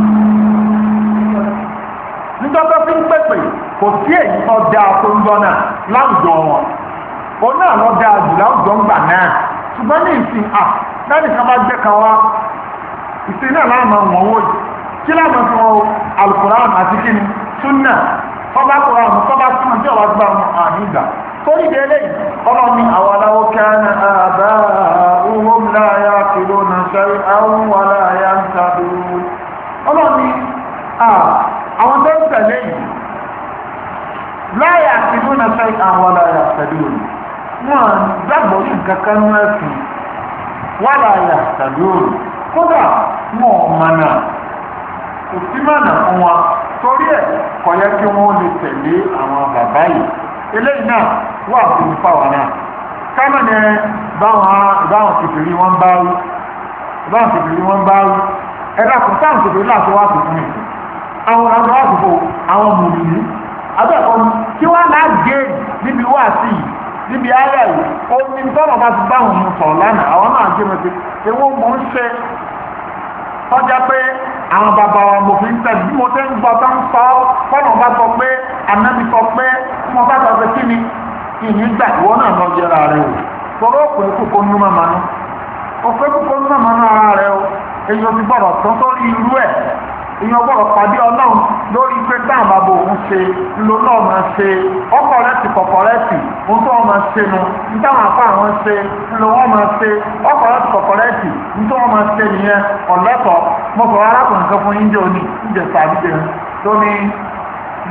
nígbà tó fi ń pẹ̀pẹ̀ kò sí èyí ọjà tó ń gbọ́ náà láwùjọ wọn òun náà lọ dáa jù láwùjọ ń gbà náà ṣùgbọ́n ní ìsìn à lẹ́yìn kan bá jẹ́ kan wá ìsìn náà láàmà wọ̀n wò yìí kí láàmà fi wọn Al-Qur'an àti kíni súnà tọ́ba Qur'an tọ́ba súnà tí ọ̀wá gbà wọn àní ìgbà torí de eléyìí ọlọ́ni àwọn aláwọ̀ kana aba'uhum la ya'qiluna shay'an wa la yahtadun ọlọ́ni àwọn tó ń tẹ̀lé yìí la ya'qiluna shay'an wa la yahtadun wọn gbàgbọ́ ní kankan ní ẹ̀sìn wa la yahtadun kódà wọn ò mọ̀nà kò sí mọ̀nà fún wa torí ẹ̀ kò yẹ kí wọ́n lè tẹ̀lé àwọn bàbá yìí eléyìí náà wà fún ìfàwà náà kámọ̀ ní ìbáwọn kìfìrí wọn bá rú ìbáwọn kìfìrí wọn bá rú ẹ̀dá kò sáà kìfìrí láti wá sí fún ìsìn àwọn àwọn àdúgbò àwọn mùmìnì abẹ́ẹ̀kọ́ kí wọ́n náà gé níbi wá sí yìí níbi ayé yìí omi tọ́nà bá ti báwọn mú sọ̀rọ̀ lánàá àwọn náà gé mẹ́tẹ́ ewó mọ̀ ń ṣe tọ́já pé àwọn bàbá wa mo fi ń tẹ̀ bí mo tẹ́ ń gbọ́ tó ń sọ fọ́nà bá sọ pé ànábi sọ pé tí mo bá sọ pé kí ni ìyìn gbà ìwọ náà lọ yẹra rẹ o tọrọ òpè kókó nínú màmá nù òpè kókó nínú màmá nù ara rẹ o èyí ò ti gbọ́dọ̀ tán sórí irú ẹ̀ èyàn gbọ́dọ̀ pàdé ọlọ́run lórí pé táwọn bàbá òun ṣe ńlọ náà máa ṣe ọkọ̀ rẹ̀ ti kọ̀kọ̀ rẹ̀ tì ohun tó wọ́n máa ṣe nu nítawọn afá àwọn ṣe ńlọ wọ́n máa ṣe ọkọ̀ rẹ̀ ti kọ̀kọ̀ rẹ̀ tì nítorí wọ́n máa ṣe nìyẹn ọ̀lẹ́tọ̀ mo sọ̀rọ̀ arákùnrin kan fún yín jẹ́ òní ìjẹ̀sà àdíjẹ tó ní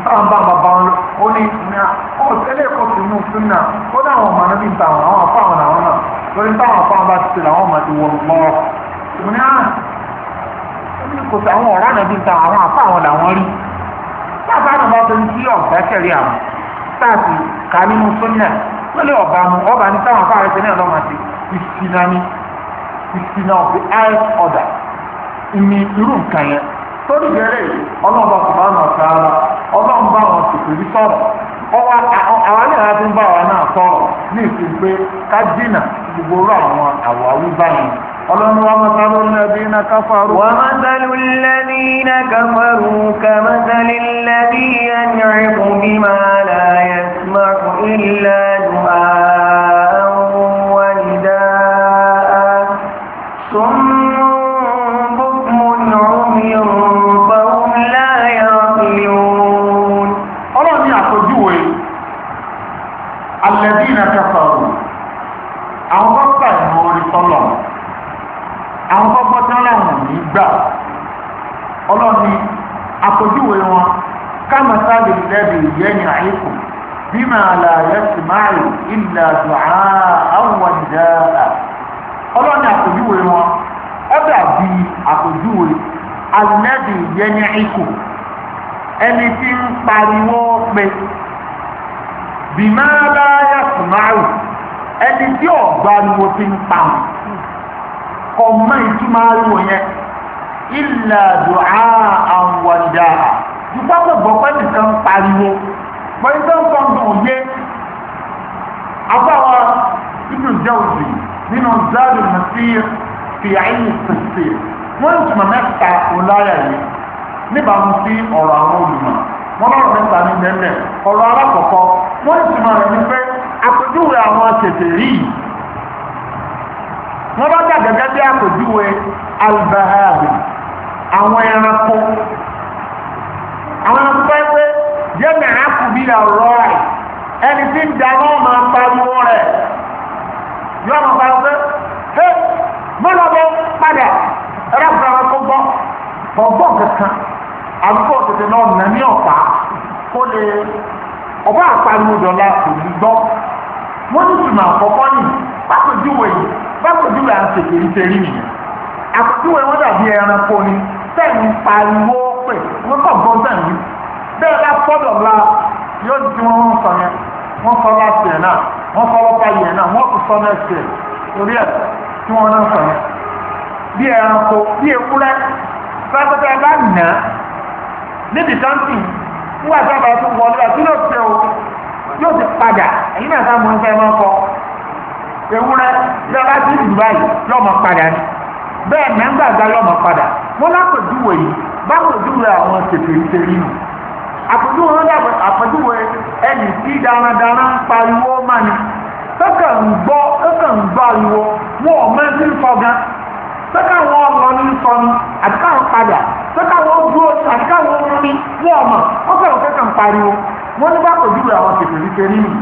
táwọn bá bàbá wọn ó ní ní ọ ẹlẹ́ẹ̀kọ́ sí inú súnà ó ní àwọn ọmọ níbi ìta àwọn àwọn afọ àwọn àwọn náà lórí táwọn afọ àwọn bá ti tẹ̀lé àwọn ọmọ ti wọ mọ́ ọ ní à kò sí àwọn ọ̀rá níbi ìta àwọn afọ àwọn làwọn rí láti àwọn bá tó ń tí ọ̀gá kẹrì àwọn táàtì ká nínú súnà wọ́n lé ọba mu ọba ní táwọn afọ àrẹsẹ̀ náà lọ́mọ sí ìsìnà ní ìsìnà of the highest order ìní irú nǹkan yẹn torí gẹ́rẹ́ ọlọ́ọ̀bá subhanahu wa ta'ala ọlọ́run bá wọn tètè rí sọ̀rọ̀ ọwọ́ àwọn ní àti ń bá wa náà sọ̀rọ̀ ní ìsìn pé ká jìnà gbogbo orú àwọn àwáwí báyìí ọlọ́run wa mathalu alladhina kafaru. wa mathalu alladhina kafaru kamathali alladhi yan'iqu bima la yasma'u illa du'a'an wa nidaa'an summun bukmun 'umyun fahum la ya'qilun. ọlọ́run ní àpèjúwe alladhina kafaru àwọn bá gbà ìmọ̀ orí sọ́lọ̀ àwọn bá gbọ́ tán láwọn ní gbà ọlọ́run ní àpèjúwe wọn kamathali alladhi yan'iqu bima la yasma'u illa du'a'an wa nidaa'an ọlọ́run ní àpèjúwe wọn ó dàbí àpèjúwe alladhi yan'iqu ẹni tí ń pariwo pé bima la yasma'u ẹni tí ọ̀gbá ariwo ti ń pa wọn kọ mọ́ ìtumọ̀ ariwo yẹn illa du'a'an wa nidaa'an dùpá kò gbọ́ pé nìkan pariwo pẹ̀lú tó ń fọ́n dùn yé afáwa Ibn Jawzi nínú Zadul Masir fi 'ilm at-tafsir wọ́n ń túmọ̀ mẹ́ta ọláyà yìí níbàámu sí ọ̀rọ̀ àwọn olùmọ̀ wọ́n lọ́rọ̀ mẹ́ta ní mẹ́mẹ́ ọ̀rọ̀ alákọ̀ọ́kọ́ wọ́n ń túmọ̀ rẹ̀ ní pé àpèjúwe àwọn tètè rí wọ́n bá dà gẹ́gẹ́ bí àpèjúwe albahari àwọn ẹranko àwọn ẹranko bá pé jẹ́mi àkùbí ọ̀rọ̀ rẹ̀ ẹni tí ń dáná máa pariwo rẹ̀ yóò máa pariwo pé ẹ mọ́lọ́bọ̀ padà ẹ̀rọ àbúrò kó gbọ́ ọgbọ́n kankan àbúkọ̀ tètè náà nà ní ọ̀pá kó lè ọba àpariwo dọ̀la kò ní gbọ́ wọ́n ní ìtumọ̀ àkọ́kọ́ yìí pápẹ́júwe yìí pápẹ́júwe à ń tètèrè tẹ̀rí nìyẹn àpèjúwe wọn dàbí ẹranko ni sẹ́yìn pariwo pé wọ́n kọ̀ gbọ́n sẹ́yìn bẹ́ẹ̀ bá fọ́dọ̀ la yóò di wọn wọn sọ yẹn wọ́n sọ láti ẹ̀ náà wọ́n sọ lọ́pàá yẹn náà wọ́n kò sọ náà ṣe torí ẹ̀ tí wọ́n náà sọ yẹn bí ẹranko bí ewúrẹ́ pẹ́pẹ́pẹ́ bá nà níbi sáńtì nígbà tí a bá tún wọlé àti yóò ṣe o yóò ti padà èyí náà sáà mọ ń fẹ́ máa kọ ewúrẹ́ bí a bá ti dùn báyìí yóò máa padà ní bẹ́ẹ̀ mẹ́ngbàgbà yóò máa padà wọ́n lápèjúwe yìí bápèjúwe àwọn tètèrìtèrì nù àpèjúwe wọn dàbẹ̀ àpèjúwe ẹnì tí darandaran ń pariwo máa ní tọ́kà ń gbọ́ tọ́kà ń gbọ́ ariwo wọn ò mẹ́sí ń fọgán tọ́kà wọn lọ ní sọnù àti káwọn padà tọ́kà wọn dúró àti káwọn wọn ní wọn ọmọ wọn kọ̀ tọ́kà ń pariwo wọ́n ní bá pèjúwe àwọn kèfèrí kẹrí nì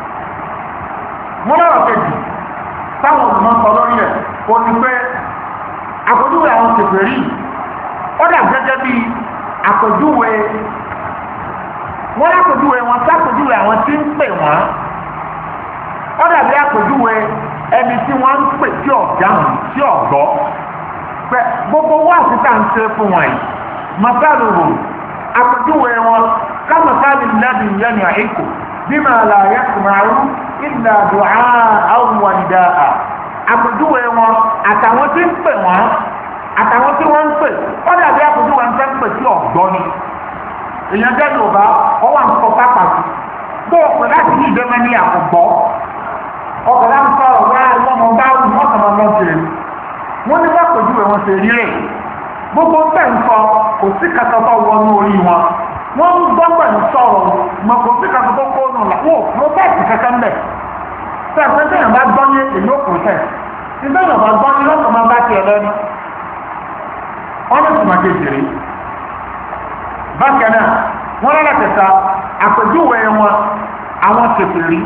wọ́n lọ́rọ̀ kejì táwọn olùmọ̀ sọ lórí ẹ̀ kò ní pé àpèjúwe àwọn kèfèrí ó dà gẹ́gẹ́ bí àpèjúwe wọ́n lápèjúwe wọn sápèjúwe àwọn tí ń pè wọ́n ó dàbí àpèjúwe ẹni tí wọ́n ń pè tí ọ̀dáhùn tí ọ̀gbọ́ pé gbogbo wọ́n àtúntà ń ṣe fún wọn yìí mọ̀sálùrù àpèjúwe wọn كمثال الذي ينعق بما لا يسمع إلا دعاء ونداء àpèjúwe wọn àtàwọn tí ń pè wọn àtàwọn tí wọ́n ń pè ó dàbí àpèjúwe ń fẹ́ ń pè sí ọ̀gbọ́n ni èèyàn jẹ́ Yorùbá ó wà ń kọ pápákọ̀ tó o pè láti ní ìdẹ́mẹ́ ní àkùgbọ́ ọkọ̀ láti sọ ọ̀gá ọmọ bá wù wọ́n kàn máa lọ sí i wọ́n ní wọ́n àpèjúwe wọn ṣe rí rẹ̀ gbogbo ń tẹ̀ ń sọ kò sí kàkàtọ̀ wọnú orí wọn wọ́n ń gbọ́ pẹ̀lú sọ̀rọ̀ mọ̀kò sí kàkàtọ̀ tó kó nù là wọ́n protest kankan mẹ́ sẹ́ẹ̀sẹ́ tẹ̀yàn bá gbọ́ ní èyí ó protest tí tẹ̀yàn bá gbọ́ ní lọ́kàn máa bá tiẹ̀ lẹ́nu wọ́n ní tùmọ̀ kejìrì bákan náà wọ́n lọ́la tẹ̀ta àpèjúwe wọn àwọn kèfèrí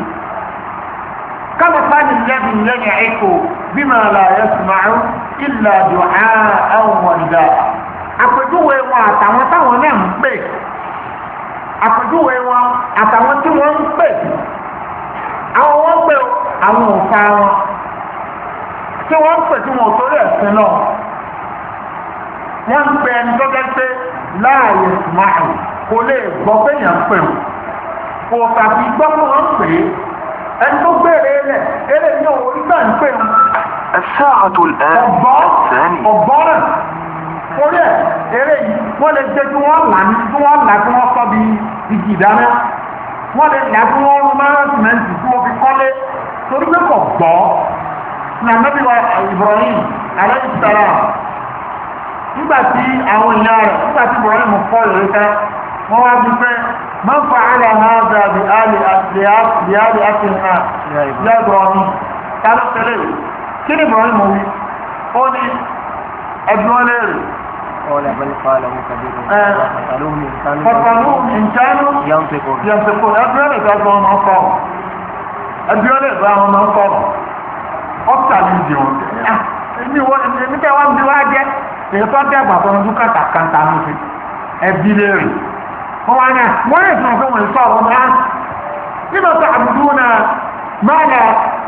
كمثال الذي ينعق بما لا يسمع إلا دعاء ونداء àpèjúwe wọn àtàwọn táwọn náà ń pè àpèjúwe wọn àtàwọn tí wọ́n ń pè àwọn wọ́n pè àwọn òfa wọn tí wọ́n ń pè tí wọ́n torí ẹ̀sìn náà wọ́n ń pè ẹni tó jẹ́ pé láàyè máàlù kò lè gbọ́ pé èèyàn pè wọ́n kò tàbí gbọ́ pé wọ́n pè é ẹni tó gbére rẹ̀ eré ní orí gbà ń pè wọ́n. الساعة الآن الثانية ọ̀gbọ́n orí ẹ̀ eré yìí wọ́n lè jẹ́ kí wọ́n là ní kí wọ́n là kí wọ́n sọ bí igi ìdáná wọ́n lè là kí wọ́n rún márùn sìmẹ́ǹtì tí wọ́n fi kọ́lé torí pé kò gbọ́ ní Ànábì wa Ibrahim alayhi salam nígbà tí àwọn èèyàn rẹ̀ nígbà tí Ibrahim kọ́ ìrẹ́ ká wọ́n wá bí pé man fa'ala hadha bi ali bi ali atina ya Ibrahim ta ló tẹ̀lé kí ni Ibrahim wí ó ní ẹgbọ́n lẹ́rẹ̀ قال بل قاله كبيرهم فاسألوهم فاسألوهم إن كانوا ينطقون ينطقون ẹgbẹ́ lè bá wọn máa kọ́ ẹgbẹ́ lè bá wọn máa kọ́ ọ́pítà ní ìdí wọn ní wọ́n ní kẹ́ wọ́n bí wá jẹ́ èyí tó dẹ́gbà tó ń dún kàtàkàtà ní fi ẹbí lérè wọ́n wá ní wọ́n lè fún ọ̀fẹ́ wọn sọ̀rọ̀ náà nínú tó àbùdó náà máa lọ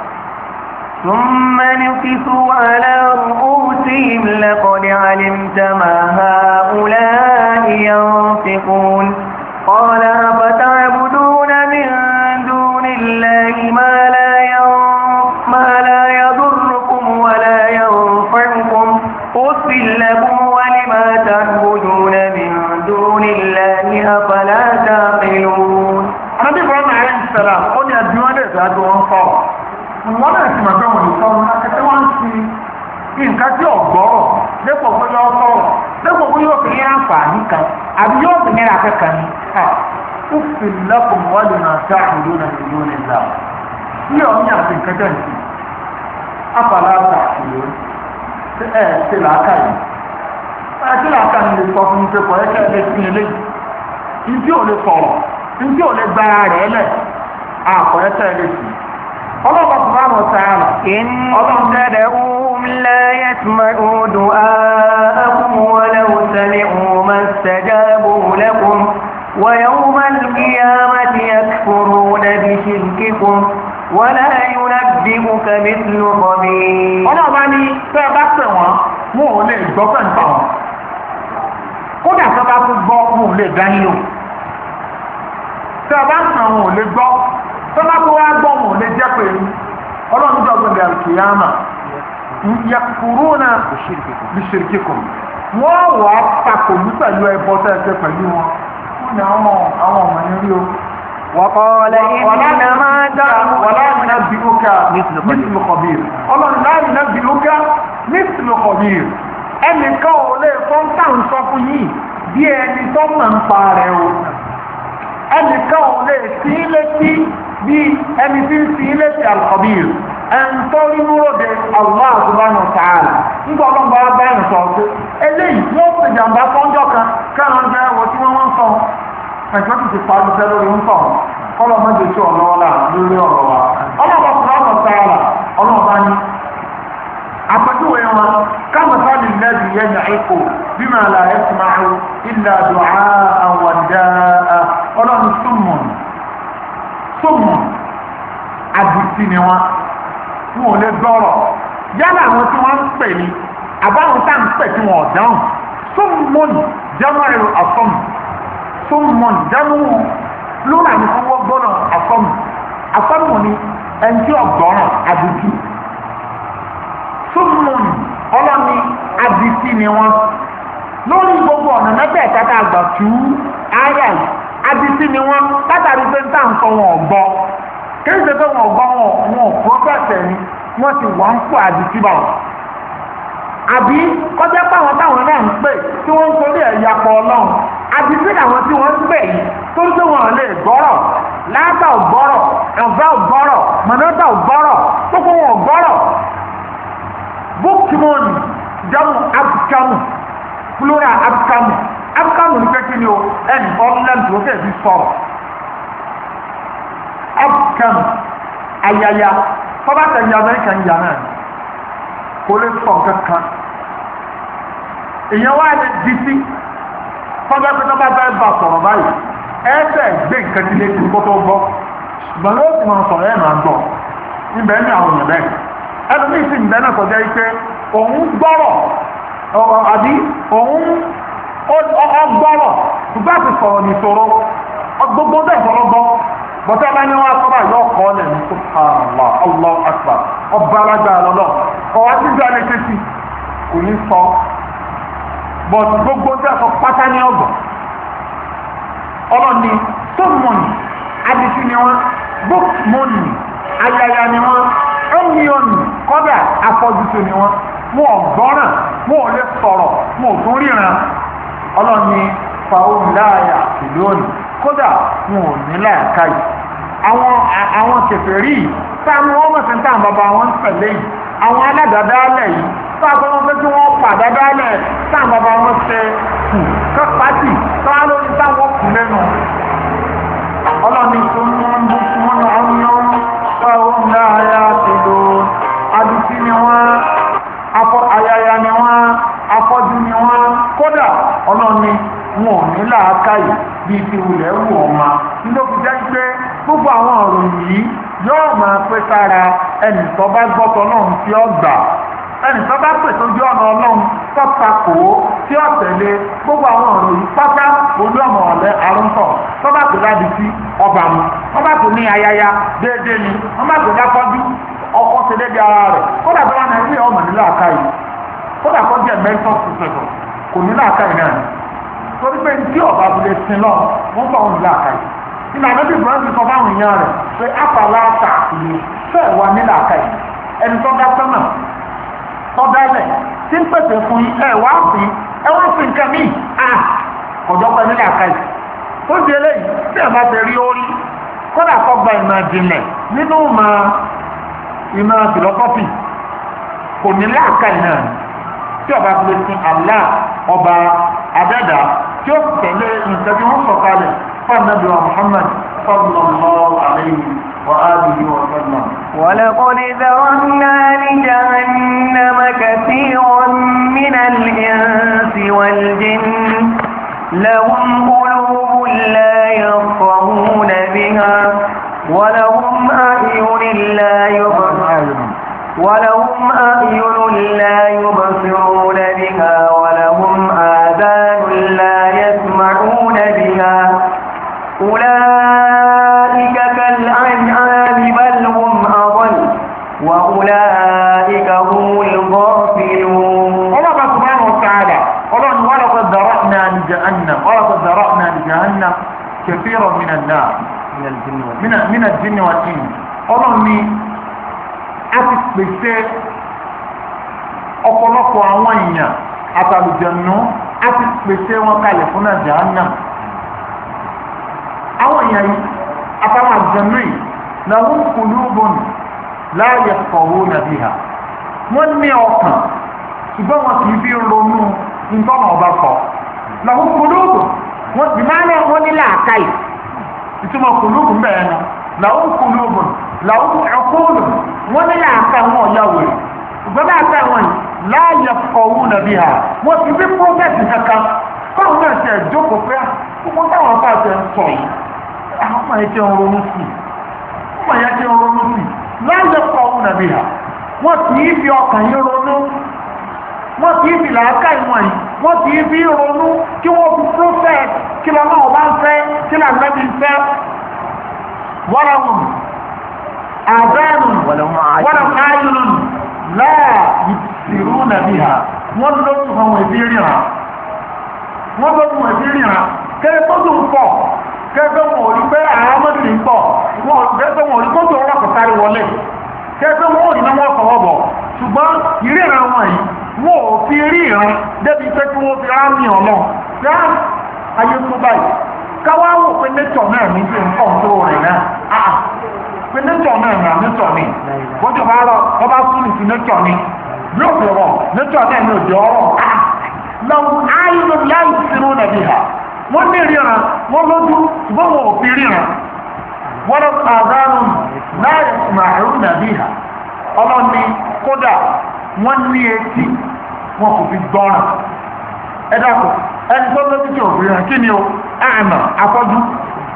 ثم نكسوا على رؤوسهم لقد علمت ما هؤلاء ينطقون قال أفتعبدون من دون الله ما لا ما لا يضركم ولا ينفعكم أف لكم ولما تعبدون من دون الله أفلا تعقلون. النبي إبراهيم عليه السلام قل يا ابن ذات وانصار wọ́n náà ti mọ̀ pé wọ́n lè sọ ọ́n akẹ́kẹ́ wọ́n ń fi nǹkan tí ọ̀gbọ́rọ̀ lẹ́pọ̀ pé yọ sọ̀rọ̀ lẹ́pọ̀ pé yóò fi ní àǹfààní kan àbí yóò fi nira akẹ́kọ̀ọ́ ni ó fi lẹ́kùn wọ́n lè máa dá ìlú náà ìlú nílá tí ọ̀hún yà fi nǹkan jẹ́ nìyí afàlà àtà ìlú ẹ̀ ṣe làákà yìí ẹ̀ ṣe làákà yìí lè sọ fún mi pé kọ̀ ẹ́ kẹ́ ẹ lè fi eléyìí ìdí ò lè sọ̀rọ̀ ìdí ò lè gbára rẹ̀ lẹ̀ àkọ̀ ẹ́ kẹ́ ẹ lè fi الله سبحانه وتعالى إن تدعوهم لا يسمعوا دعاءكم ولو سمعوا ما استجابوا لكم ويوم القيامة يكفرون بشرككم ولا ينبئك مثل خبير. ọlọ́run bá ní tẹ́ ẹ bá pè wọ́n wọn ò lè gbọ́ pẹ̀ nípa wọn kódà tó bá tún gbọ́ wọn ò lè dá yín lò tẹ́ ẹ bá pè wọn ò lè gbọ́ tọ́lá tó wá gbọ́ wọn lè jẹ́ pé ọlọ́run jọ gbọ́dọ̀ àlùkìyàmà yakfuruna bishirkikum wọ́n wà á takò ní pẹ̀lú ẹbọ tẹ́ẹ̀tẹ́ pẹ̀lú wọn fún ní àwọn àwọn ọmọ yẹn rí o. وقال إنما ولا ينبئك مثل خبير ọlọ́run la ينبئك مثل خبير ẹnìkan ò lè fọ́n táwọn sọ fún yìí bí ẹni tó mọ̀ ń pa rẹ̀ o ẹnìkan ò lè sí létí bí ẹni tí ń sí létí al-Khabir ẹn tó rí múròdé Allah subhanahu wa ta'ala nígbà ọlọ́run bá bá ẹ̀rùn sọ pé eléyìí wọ́n fi jàǹbá fọ́njọ́ kan káwọn jẹ́ ẹwọ tí wọ́n wọ́n sọ ẹ̀jọ́ ti ti parí iṣẹ́ lórí ń sọ kọ́lọ̀ mọ́jọ tí ọlọ́wọ́ là lórí ọ̀rọ̀ wa ọlọ́run subhanahu wa ta'ala ọlọ́run bá ní àpẹjúwe wọn kámẹ́sàlì lẹ́bi yẹn ẹ̀kọ́ bí màá la yasma'u illa du'a'an wa nida'a ọlọ́run súnmùn súnmùn àdìsí ni wọn wọn ò lè gbọ́rọ̀ yálà àwọn tí wọ́n ń pè ní àbáwọn tá à ń pè tí wọn ò dáhùn súnmùn jẹ́mọ̀ ẹ̀rọ àsọ́mù súnmùn jẹ́mọ̀ lónà ní fún wọ́n gbọ́nà àsọ́mù àsọ́mù ni ẹni tí ọ̀gbọ́ràn àdìsí súnmùn ọlọ́ni àdìsí ni wọn lórí gbogbo ọ̀nà mẹ́tẹ̀ẹ̀ta tá a gbà tú áyà yìí àdìsí ni wọn látàrí pé tá à ń sọ wọn ọ̀gbọ́ kí n ṣe pé wọn ọ̀gbọ́ wọn wọn pọ́fẹ́sẹ̀ ni wọ́n ti wà ń kó àdìsí bá wọn. àbí kọjá pé àwọn táwọn náà ń pè tí wọ́n ń torí ẹ̀yà pọ̀ ọlọ́run àdìsí làwọn tí wọ́n ń pè yìí torí pé wọn lè gbọ́rọ̀ láàbà ò gbọ́rọ̀ ẹ̀fẹ́ ò gbọ́rọ̀ mọ̀nàdà ò gbọ́rọ̀ gbogbo wọn ò gbọ́rọ̀ bukimoni jamu abkamu plural abkamu abkamu ní pẹ́kí ni o ẹni ọlẹ́ntì ó tẹ̀ bí sọ̀rọ̀ abkamu ayaya tọ́bá tẹ̀yà amẹ́ríkà ń yà náà kò lè sọ kankan èèyàn wá lè di sí tọ́bá pé tọ́bá bẹ́ẹ̀ bá sọ̀rọ̀ báyìí ẹsẹ̀ gbé nǹkan tí lè ti kó tó gbọ́ ṣùgbọ́n ló sì máa sọ̀rọ̀ ẹ̀ máa gbọ́ níbẹ̀ ní àwọn èèyàn bẹ́ẹ̀ ẹnu ní ìsìn ìbẹ́ náà kọjá pé òun gbọ́rọ̀ àbí òun ọgbọ́rọ̀ ṣùgbọ́n àti sọ̀rọ̀ nìṣòro gbogbo bẹ́ẹ̀ sọ̀rọ̀ gbọ́ bọ́tẹ́ bá ní wọ́n sọ́bà yọ ọkọ̀ ọ̀lẹ̀ ní subhanallah Allahu akbar ọba alágbára lọ́lọ́ ọwá tí bí alẹ́ tẹ́sí kò ní sọ bọ́t gbogbo tẹ́ sọ pátá ní ọgbọ̀n ọlọ́ni tó mọ̀nì adìsí ni wọ́n book mọ̀nì ayaya ni wọ́n ọ́nìyànì kọ́dà afọ́jútó ni wọ́n wọn ò gbọ́ràn wọn ò lè sọ̀rọ̀ wọn ò tún ríran ọlọ́ni fàwọn láàyà ìlónì kódà wọn ò ní láàkáyì àwọn àwọn kèfèrí sáàmù wọn mọ̀ sí táwọn bàbá wọn tẹ̀lé yìí àwọn aládàádálẹ̀ yìí sáàtọ́ wọn fẹ́ kí wọ́n pàdádálẹ̀ táwọn bàbá wọn tẹ kù kápátì táwọn lórí táwọn kù lẹ́nu ọlọ́ni tó ń wọ́n bú fún wọn àwọn yọ fáwọn láàyà tèlò adùsí ni wọ́n afọ ayaya ni wọ́n afọ́jú ni wọ́n kódà ọlọ́ni wọn ò ní làákàyè bíi ti wulẹ̀ wù ọma ló fi jẹ́ pé gbogbo àwọn ọ̀rọ̀ yìí yóò máa pé sára ẹnì tó bá gbọ́tọ̀ náà tí ó gbà ẹnì tó bá pè tó jẹ́ ọ̀nà ọlọ́run tó takò ó tí ó tẹ̀lé gbogbo àwọn ọ̀rọ̀ yìí pátá olú ọmọ ọ̀lẹ́ arúntọ̀ tó bá pè láti sí ọba mu wọ́n bá pè ní ayaya déédéé ni wọ́n bá pè lápọ́jú ọkọ̀ ṣe déédéé ara rẹ̀ kódà tó wà nàìjíríà ọmọ nílò àkáyè kódà kó jẹ́ mẹ́tọ́ pòfẹ́sọ̀ kò nílò àkáyè náà torí pé tí ọba fi lè sin lọ wọ́n bá wọn láàkáyì nínú àdébí ibrahim sọ fáwọn èèyàn rẹ̀ pé àpàlà àtà ìlú fẹ́ wà ní làákàyì ẹni tó dá sọ́nà tó dálẹ̀ tí ń pèsè fún yín ẹ wá sí ẹ wá sí nǹkan míì à ọ̀dọ́ pẹ́ ní làákàyì tó di eléyìí tí ẹ̀ bá ti rí orí kódà kọ́ gba ìmọ̀ ìjìnlẹ̀ nínú ìmọ̀ ìmọ̀ philosophy kò ní làákàyì náà tí ọba fi lè sin Allah ọba adẹ́dà tí ó tẹ̀lé nǹkan tí wọ́n sọ̀kalẹ̀ fún Ànábì wa Muhammad sallallahu alayhi wa alihi wa sallam. ولقد ذرأنا لجهنم كثيرا من الإنس والجن لهم قلوب لا يفقهون بها ولهم أعين لا يبصرون ولهم أعين لا يبصرون بها ولهم آذان لا يسمعون بها أولئك كالأنعام بل هم أضل وأولئك هم الغافلون الله سبحانه وتعالى قال ولقد ذرأنا لجهنم ولقد ذرأنا لجهنم كثيرا من الناس من الجن من من الجن والإنس قالوا لي àti pèsè ọ̀pọ̀lọpọ̀ àwọn èèyàn àtàlùjẹ̀nù àti pèsè wọn kalẹ̀ fún Jahannam àwọn èèyàn yìí àtàwọn àjẹ̀nù yìí lahum qulubun la yafqahuna biha wọ́n ní ọkàn ṣùgbọ́n wọn kì í fi ronú ìtọ́nà ọba sọ lahum qulubun wọ́n ti máa ń lọ wọ́n ní làákàyè ìtumọ̀ qulubun bẹ́ẹ̀ ni lahum qulubun lahum uqulun wọ́n ní làákà wọn ọ̀yàwó rẹ̀ ṣùgbọ́n láàkà wọn yìí láàyè ọ̀wú nàbí ha wọ́n ti bí prọ́fẹ̀tì kankan fáwọn náà ti ẹ̀jókòó pé gbogbo táwọn afá ti ń sọ yìí àwọn ọmọ yẹn ti ń ronú sí i ọmọ yẹn ti ń ronú sí i láàyè ọ̀wú nàbí ha wọ́n ti í fi ọkàn yìí ronú wọ́n ti í fi làákà ìwọ̀n yìí wọ́n ti í fi ronú kí wọ́n fi prọ́fẹ̀tì kí lọ́nà ọba ń fẹ́ kí làǹdà ń fẹ́ wọ́n آذان ولهم أعين لا يبصرون بها wọ́n lọ́tún àwọn ìbíríra wọ́n lọ́tún ìbíríra kẹ́rẹ́ tó dùn pọ̀ kẹ́rẹ́ wọn ò rí pé àhámọ́dù ní pọ̀ kẹ́rẹ́ wọn ò rí kó tó rọ́pọ̀ sáré wọlé kẹ́rẹ́ wọn ò rí náà wọ́n kọ̀wọ́ bọ̀ ṣùgbọ́n ìríra wọn yìí wọ́n ò fi rí ìran débi pé kí wọ́n fi rámì ọ̀nà rá ayé tó báyìí káwá wò pé nẹ́tọ̀ náà ní bí nǹkan tó rẹ̀ náà pé nẹ́tọ̀ náà nà nẹ́tọ̀ ni bójú bá rọ ọba súnì sí nẹ́tọ̀ ni yóò fi rọ nẹ́tọ̀ náà ní òjò ọrọ̀ lọ́wọ́ ayélu láì sínú nàbí ha wọ́n ní ríran wọ́n lójú ṣùgbọ́n wọn ò fi ríran wọ́n lọ àdánù láì màrú nàbí ha ọlọ́ni kódà wọ́n ní etí wọn kò fi gbọ́ràn ẹ dákọ̀ ẹni tó lójú tí ò fi ràn kí ni o àmà afọ́jú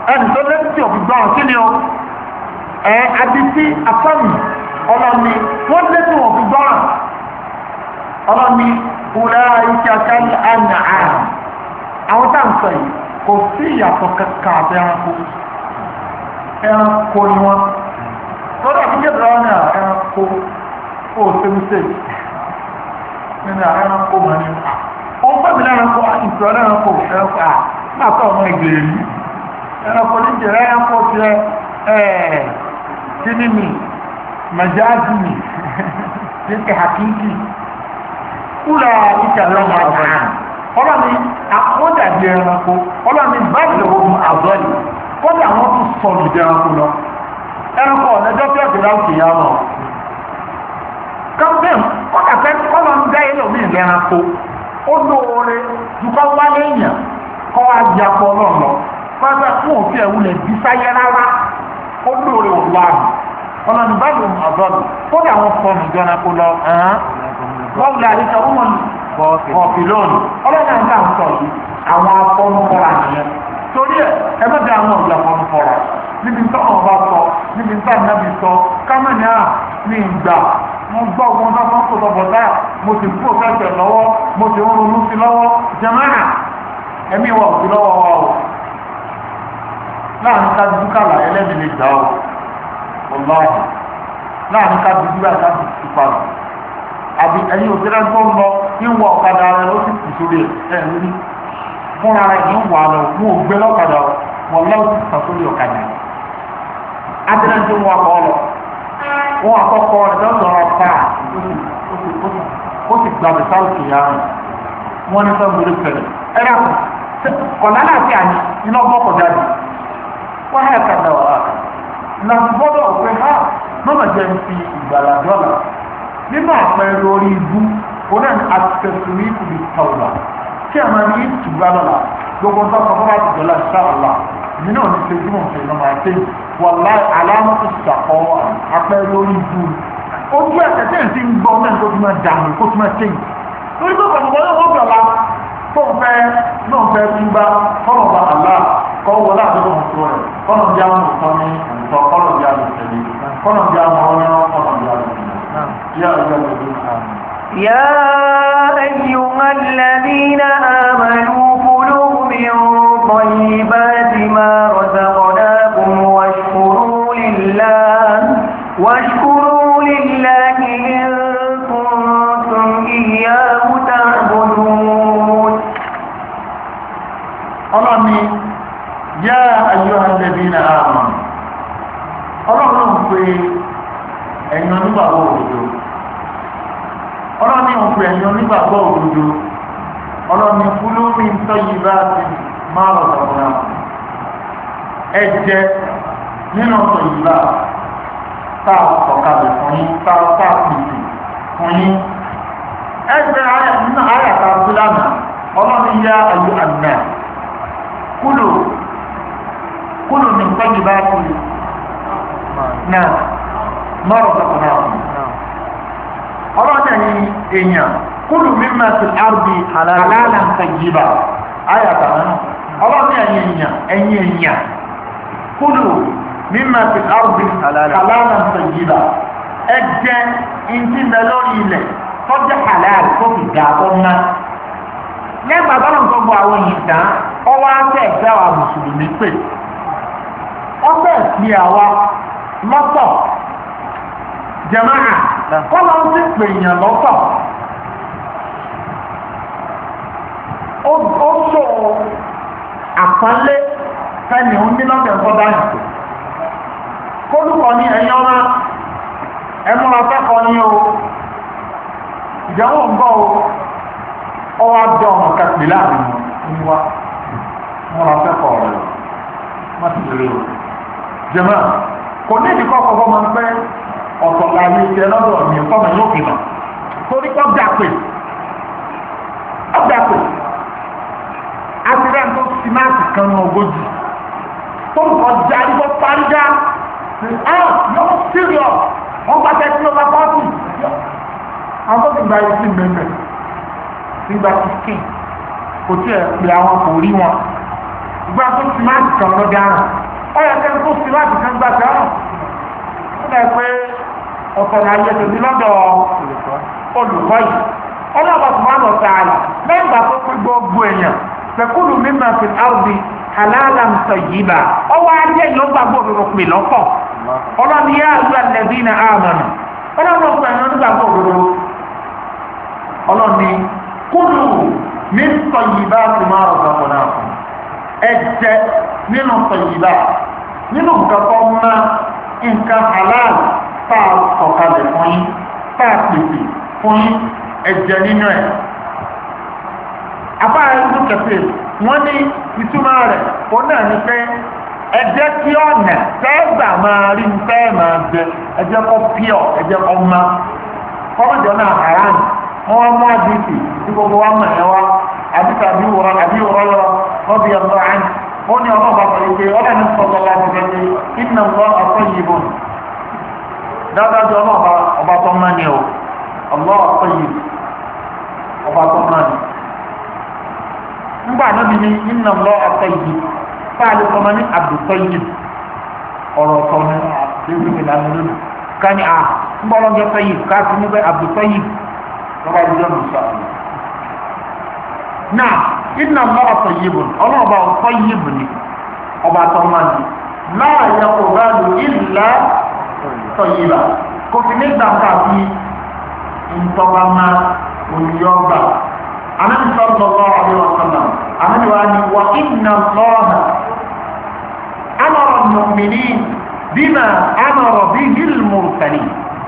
ẹni tó létí tí òfin gbọ́ràn kí ni o ẹ adití afọ́nì ọlọ́ni wọ́n létí wọn òfin gbọ́ràn ọlọ́ni wùlá ìkàkà àná àrùn àwọn tá à ń sọ yìí kò sí ìyàtọ̀ kankan àti ẹranko ẹranko ni wọn lọ́dọ̀ àbíkẹ́ ìdúrà wọn ní ẹranko ó ṣe nínú ẹranko mọ̀ ní ọ gbọ́dọ̀ ẹranko ìṣòro ẹranko ẹranko à máa tọ́ ọmọ ìgbèrè yìí ẹranko ní jẹrẹ ẹranko tiẹ ẹẹ kíní mi mẹjáàdì mi kíkẹ hakíkì kúlà ìkẹ lọ́mọ àgbà ọlọ́ni àwọn dàbí ẹranko ọlọ́ni báyìí lọ́wọ́ àbọ̀lì kọ́dà àwọn tún sọ ìdí ẹranko lọ ẹranko ọ̀nẹ́jọ́ tí ọ̀gbìn láti yá lọ kọ́mpẹ́m kọ́dà fẹ́ kọ́lọ́ ń dá ilé omi ìlú ẹranko ó lóore dùkọ́ wálé èèyàn kọ́ wá di apọ̀ lọ́nà pátá fún òfin ẹ̀wùlẹ̀ bí sáyé rárá ó lóore òwúwa rẹ̀ ọlọ́ni báyìí lọ́wọ́ àbọ̀lì kọ́dà àwọn sọ ìdí ẹranko lọ wọ́n wùlẹ̀ àdìsọ wọ́n ọ̀pì lónìí ọlọ́dà ń tàn sọ yìí àwọn afọ́nufọ́ra nìyẹn torí ẹ̀ ẹgbẹ́dẹ̀ àwọn ọ̀gbìn afọ́nufọ́ra níbi tó ọ̀n bá sọ níbi tó ànábì sọ kámẹ́ni à ní ìgbà mo gbọ́ ọgbọ́n tó fọ́n tó lọ́bọ̀ dáa mo sì kúrò fẹ́sẹ̀ lọ́wọ́ mo sì ń ronú sí lọ́wọ́ jẹ́mánà ẹ̀mí wa òsì lọ́wọ́ wa o láàrin ká dúdú kàlà ẹlẹ́bi lè gbà o ọlọ́run láàrin ká dúdú kàlà ká dúdú padà àbí ẹ̀yin òṣèré tó ń lọ ìwọ ọ̀kadà rẹ ló sì kù sórí ẹ̀ lórí fúnra rẹ̀ ní wà lọ wọn ò gbé lọ́kadà wọn lọ́wọ́ sì kà sórí ọ̀kadà adìrẹ́ tó ń wà kọ́ lọ wọn àkọ́kọ́ rẹ̀ lọ́sọ̀ ọ̀rọ̀ pa ó sì gbàgbé sáwùkì yá rẹ̀ wọ́n ní sọ́ọ́ lórí fẹ̀rẹ̀ ẹ dàpọ̀ kọ̀ọ̀lá láti àní iná gbọ́kọ̀ jáde wọ́n hẹ́ kàdà wà á gbọ́dọ̀ òfin ha mọ́mọ́ jẹ́ ń fi ìgbàlá dọ́là nínú àpẹẹrẹ orí ibú oní àtẹ̀sùn ìkùbí tàwùlà kí a máa ní ìtùgbà lọ́la gbogbo ń tọ́kọ̀ fún àti ìjọba ìṣàlá èmi náà ní ṣẹ́jú mọ̀ ṣe lọ́mọ àti wàlá alámọ̀tò ṣàkọ́ àpẹẹrẹ orí ibú ojú ẹ̀sẹ̀ tí èsì ń gbọ́ náà tó ti máa dànù kó ti máa ṣe yìí lórí pé kọ̀ọ̀kan náà wọ́n gbọ̀lá tó ń fẹ́ náà fẹ́ bí bá kọ́nà bá àlá kọ́ wọlé àdúgbò mọ̀tò rẹ̀ kọ́nà bí àwọn òtọ́ ní òtọ́ kọ́nà bí àwọn òtẹ́lẹ̀ kọ́nà bí àwọn ọ̀rọ̀ kọ́nà bí àwọn òtẹ́lẹ̀ يا أيها الذين آمنوا يا أيها الذين آمنوا كلوا من طيبات ما رزقناكم واشكروا لله واشكروا لله إن كنتم إياه تعبدون ọlọ́ni yá ayyuhal ladhina amanu ọlọ́run pé ẹ̀yin onígbàgbọ́ òdodo ọlọ́ni òun pé ẹ̀yin onígbàgbọ́ òdodo ọlọ́ni kúlú min tayyibati ma razaqnakum ẹ jẹ nínú tọ̀yìnbá tá a sọ̀kalẹ̀ fún yín tá a tá a pèsè fún yín ẹgbẹ́ nínú àyàtà fúlànà ọlọ́ni yá ayé àná kúlù kúlù min tayyibati náà mọ́rọ̀ sọ̀kọ̀nà ọlọ́dẹ̀ ni èèyàn kúlù mímọ̀ sí àrùbí halálà ń tẹ̀yìbà ayàtà náà ọlọ́dẹ̀ ẹ̀yìn èèyàn ẹ̀yìn èèyàn kúlù mímọ̀ sí àrùbí halálà ń tẹ̀yìbà ẹjẹ́ ìntí bẹ lórí ilẹ̀ tọ́jú halal tó fi gà tó ná lẹ́gbà tọ́lọ̀ tó gbọ́ àwọn yìí tán ọwọ́ àti ẹ̀fẹ́ wa mùsùlùmí pè ọbẹ̀ sí àwa lọ́tọ̀ jẹmáà kọ́lá ń sì pè èèyàn lọ́tọ̀ ó sọ àpọ́nlé fẹ́ni ó ní lọ́tẹ̀ fọ́dá yìí kólùkọ́ ní ẹ̀yìn ọmọ ẹmúra fẹ́kọ̀ọ́ ní o ìjẹ́wọ́ ń bọ́ o ọwọ́ àjọ ọmọ kẹfì láàrin wọn wá múra fẹ́kọ̀ọ́ rẹ̀ má ti lè o jẹmáà kò ní ìdíkọ́ kọ́kọ́ máa ń pẹ́ ọ̀tọ̀ láyé ìṣẹ́ lọ́dọ̀ mi fọ́mọ yóò fi hàn torí kọ́ gbà pé ọgbà pé àtìrẹ́ tó ti máa sì kan ní ogójì tó ń kọ́ já ibọ́ parígá ah yóò serious wọ́n gbà tẹ́tí lọ́ba pọ́ọ̀tù àwọn tó ti gba yìí sí mẹ́mẹ́ nígbà fifteen kò tí ẹ̀ pé àwọn kò rí wọn ìgbà tó ti máa sì kan lọ́dọ̀ àrùn ọyọ kẹ́ni tó sí láti kan gbà kan ó dẹ̀ pé ọ̀tọ̀ náà yẹ tòbí lọ́dọ̀ olùkọ́ yìí ọlọ́ọ̀bà subhanahu wa ta'ala lẹ́yìn ìgbà tó pé gbogbo èèyàn fẹ̀kúlù mimma fil ardi halalan tayyiba ọwọ́ ajé yìí ó gbàgbọ́ òdodo pè lọ́pọ̀ ọlọ́ni yá àgbà alladhina amanu ọlọ́ni ọ̀pọ̀ ẹ̀yàn nígbàgbọ́ òdodo ọlọ́ni kúlù min tayyibati ma razaqnakum ẹ jẹ nínú tọ̀yìnbá nínú nǹkan tó ná nǹkan halal tá a sọ̀kalẹ̀ fún yín tá a pèsè fún yín ẹ jẹ nínú ẹ̀. afárá ìlú kẹfẹ́ wọ́n ní ìtumọ̀ rẹ̀ ó náà ní pé ẹ jẹ́ kí ọ̀nà tẹ́gbà máa rí tẹ́ máa jẹ ẹ jẹ́ kó pure ẹ jẹ́ kó má kọ́mọ̀jọ́ náà haram wọ́n wá mú àdìsí tí gbogbo wa mọ̀ ẹ́ wá àdìsí àbí wòrán àbí wòrán lọ wọ́n bí ọ̀dọ́ àyìn ó ní ọlọ́run bá sọ wípé ọlọ́run sọ̀tọ̀ láti gẹ́gẹ́ iná lọ ọ̀pọ̀ yìí bọ̀ dáadáa ọlọ́ọ̀bá ọba tó máa ní o ọlọ́ ọ̀pọ̀ yìí ọba tó máa ní. nígbà náà bí ní iná lọ ọ̀pọ̀ yìí fáàlì ọmọ ní àbùtọ́ yìí ọ̀rọ̀ ọ̀tọ̀ ní àbẹ̀wò ìlànà lónìí ká ní à ń bọ́ lọ́jọ́ tọ́ yìí ká sí níbẹ̀ àbùtọ́ yìí lọ́ba ìjọ nìṣà náà iná lọ ọ̀pọ̀ yìí bọ̀ ọlọ́ọ̀bá ọ̀pọ̀ yìí bọ̀ ní ọba tó máa ní láàyè kò bá lò ìlà tọ̀yìnbà kò fi nígbà káàkiri ntọ́ba máa ònìyọ́gbà anábìsọ́ lọ́wọ́ àríwá sọ́nà anábìwá ni wà iná lọ́ọ̀nà amọ̀rọ̀ mọ̀mìnì bímà amọ̀rọ̀ bí hílmùrùsẹ̀lì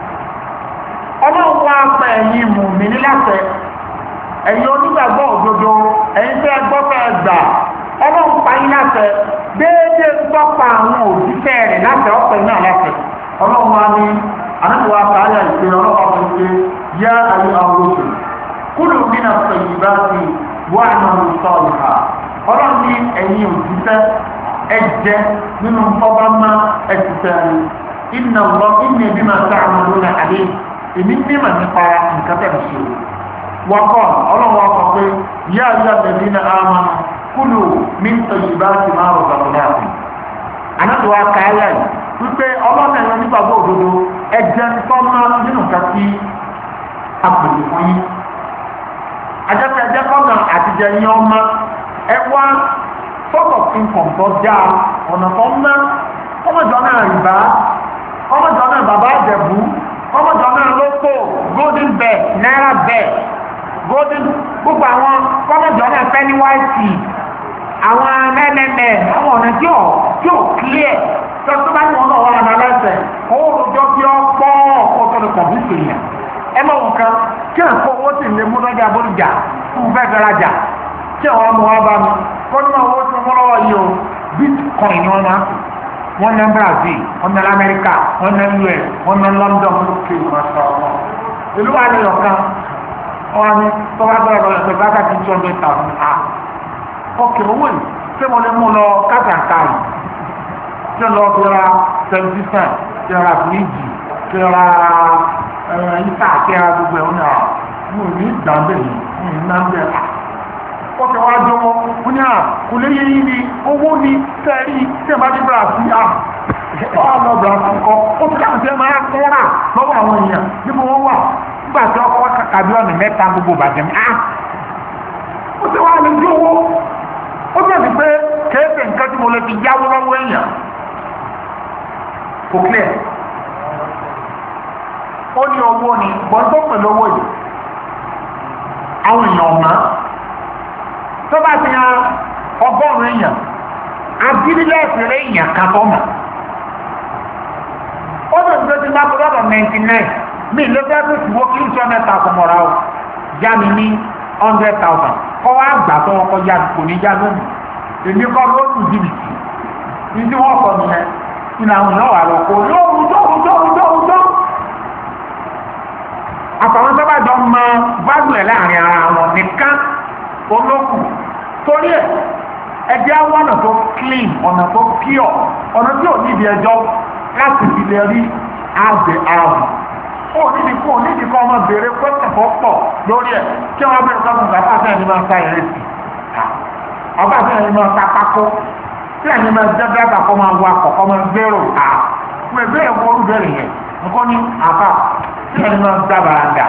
ọlọ́run wá pa ẹ̀yin mọ̀mìnì láṣẹ ẹ̀yin onígbàgbọ́ òdodo ẹ̀yin tẹ́ gbọ́ fẹ́ gbà ọlọ́run pa yín láṣẹ déédéé gbọ́pa àwọn òjíṣẹ́ rẹ̀ láṣẹ ọ̀pẹ náà láṣẹ ọlọ́run wa ní anáwó àtàlẹ́ ìpè ọlọ́run wa ní yá ayé àwọn oṣù kúrò nínú sọ̀yìn bá ti wà nínú sọ̀rọ̀ ha ọlọ́run ní ẹ̀yin òjíṣẹ́ ẹ̀jẹ̀ nínú tọ́ba má ẹ̀ṣiṣẹ́ rẹ̀ iná lọ iná ẹbí máa ta àwọn olórí àlẹ́ èmi ní mà nípa nǹkan tẹ̀ ṣe wọ́kọ̀ ọlọ́run wa sọ pé yá ayé àbẹ̀bí ní àmà kúlù mí sọ̀yìn bá ti máa rọ̀ sọ̀rọ̀ anáwó àkàlẹ́ yìí wípé ọlọ́run ẹ̀yọ nígbàgbọ́ òdodo ẹ̀jẹ̀ tọ́mọ́ nínú kàtí àpòlù fún yín ajẹ́pẹ́ ẹ̀jẹ̀ kọ́nà àtijọ́ yín ọmọ ẹ wá sọ́kọ̀ fún kọ̀ǹtọ́ já ọ̀nà tó ń ná ọmọdé náà rìbá ọmọdé náà bàbá àjẹ̀bú ọmọdé náà lóko golden bell náírà bell golden gbogbo àwọn ọmọdé náà penny white àwọn mẹ́lẹ́mẹ́ àwọn ọ̀nà tí ò tí ò clear tọ́tọ́ bá ní wọn náà wà ní aláìsẹ̀ owó òjò bí ọ pọ́ ọkọ̀ tó lè kọ̀m̀pútì yẹn ẹ mọ̀ nǹkan kí ẹ̀ kó owó sì lè mú lọ́jà bóríjà fún fẹ́ fẹ́ rajà kí àwọn ọmọ wa bá mi kọ́ nínú owó tí wọ́n lọ́wọ́ yìí o bitcoin ni wọ́n máa wọ́n ná Brazil wọ́n ná Amẹ́ríkà wọ́n ná U S wọ́n ná London lókè ìmọ̀ṣọ́ wọn ìlú wa ní ọ̀kan wọn ni tó bá bẹ̀rẹ̀ lọ́yọ̀ tó bá kà sí two hundred thousand a ọkẹ́ owó yìí ṣé mo lè mú lọ kátàkárì tí lọ fi ra tẹlifíṣàn tí ra fíríjì tí ra yíká tí ra gbogbo ẹ̀ ọ̀nà mo ní ìdánbẹ̀ yìí ní ìnáwó ó ti wá jọ wọn ní à kò lè yé yín ni owó ni tẹ́rí tí ẹ bá dé Brazil à ọ̀ lọ Brazil kọ́ ó ti dáhùn sí ẹ máa kọ́ rà lọ́wọ́ àwọn èèyàn níbo wọ́n wà nígbà tí ọkọ̀ wá kàkàbí ọ̀nà mẹ́ta gbogbo bàjẹ́ mi à ó ti wá lè jó owó ó bẹ̀rẹ̀ pé kéèké nǹkan tí mo lè fi yáwó lọ́wọ́ èèyàn kò clear ó ní owó ni gbọ́dọ̀ pẹ̀lú owó yìí àwọn èèyàn ọ̀mà tó bá ti yan ọgọ́rùn-ún èèyàn abílílẹ̀ ìfẹ́rẹ́ èèyàn kan tó mà ó lè gbé tí bá kúrò lọ ninety nine mi ló fẹ́ tó ti wó kí n sọ mẹ́ta fọmọ́ra o já mi ní hundred thousand kọ́ wá gbà tó wọn kọ́ ya kò ní já lónìí èmi kọ́ lóòtù jìbìtì ní tí wọ́n sọ nìyẹn nínú àwọn èèyàn wà lọ́kọ́ lóòrùn lóòrùn lóòrùn lóòrùn lóòrùn àtàwọn tó bá jọ mọ válù ẹ̀ láàrin ara wọn nìkan olókù torí ẹ̀ ẹjẹ́ àwọn ọ̀nà tó clean ọ̀nà tó pure ọ̀nà tí ò níbi ẹjọ́ láti fi lè rí àgbẹ̀ ààbò ó níbi kó níbi kọ́ ọmọ béèrè pẹ́sẹ̀fọ́ pọ̀ lórí ẹ̀ kí wọ́n bẹ̀rẹ̀ sọ́kùn bàbá àfẹ́ ẹni máa ń sa ìrẹsì ọba àfẹ́ ẹni máa ń sa pákó tí àyè máa jẹ́ dábà kọ́ máa wọ akọ̀kọ́ máa gbèrò à wọ́n ìbéèrè wọ́n olú bẹ̀rẹ̀ yẹn nǹkan ní àfà tí àyè máa dábàá dà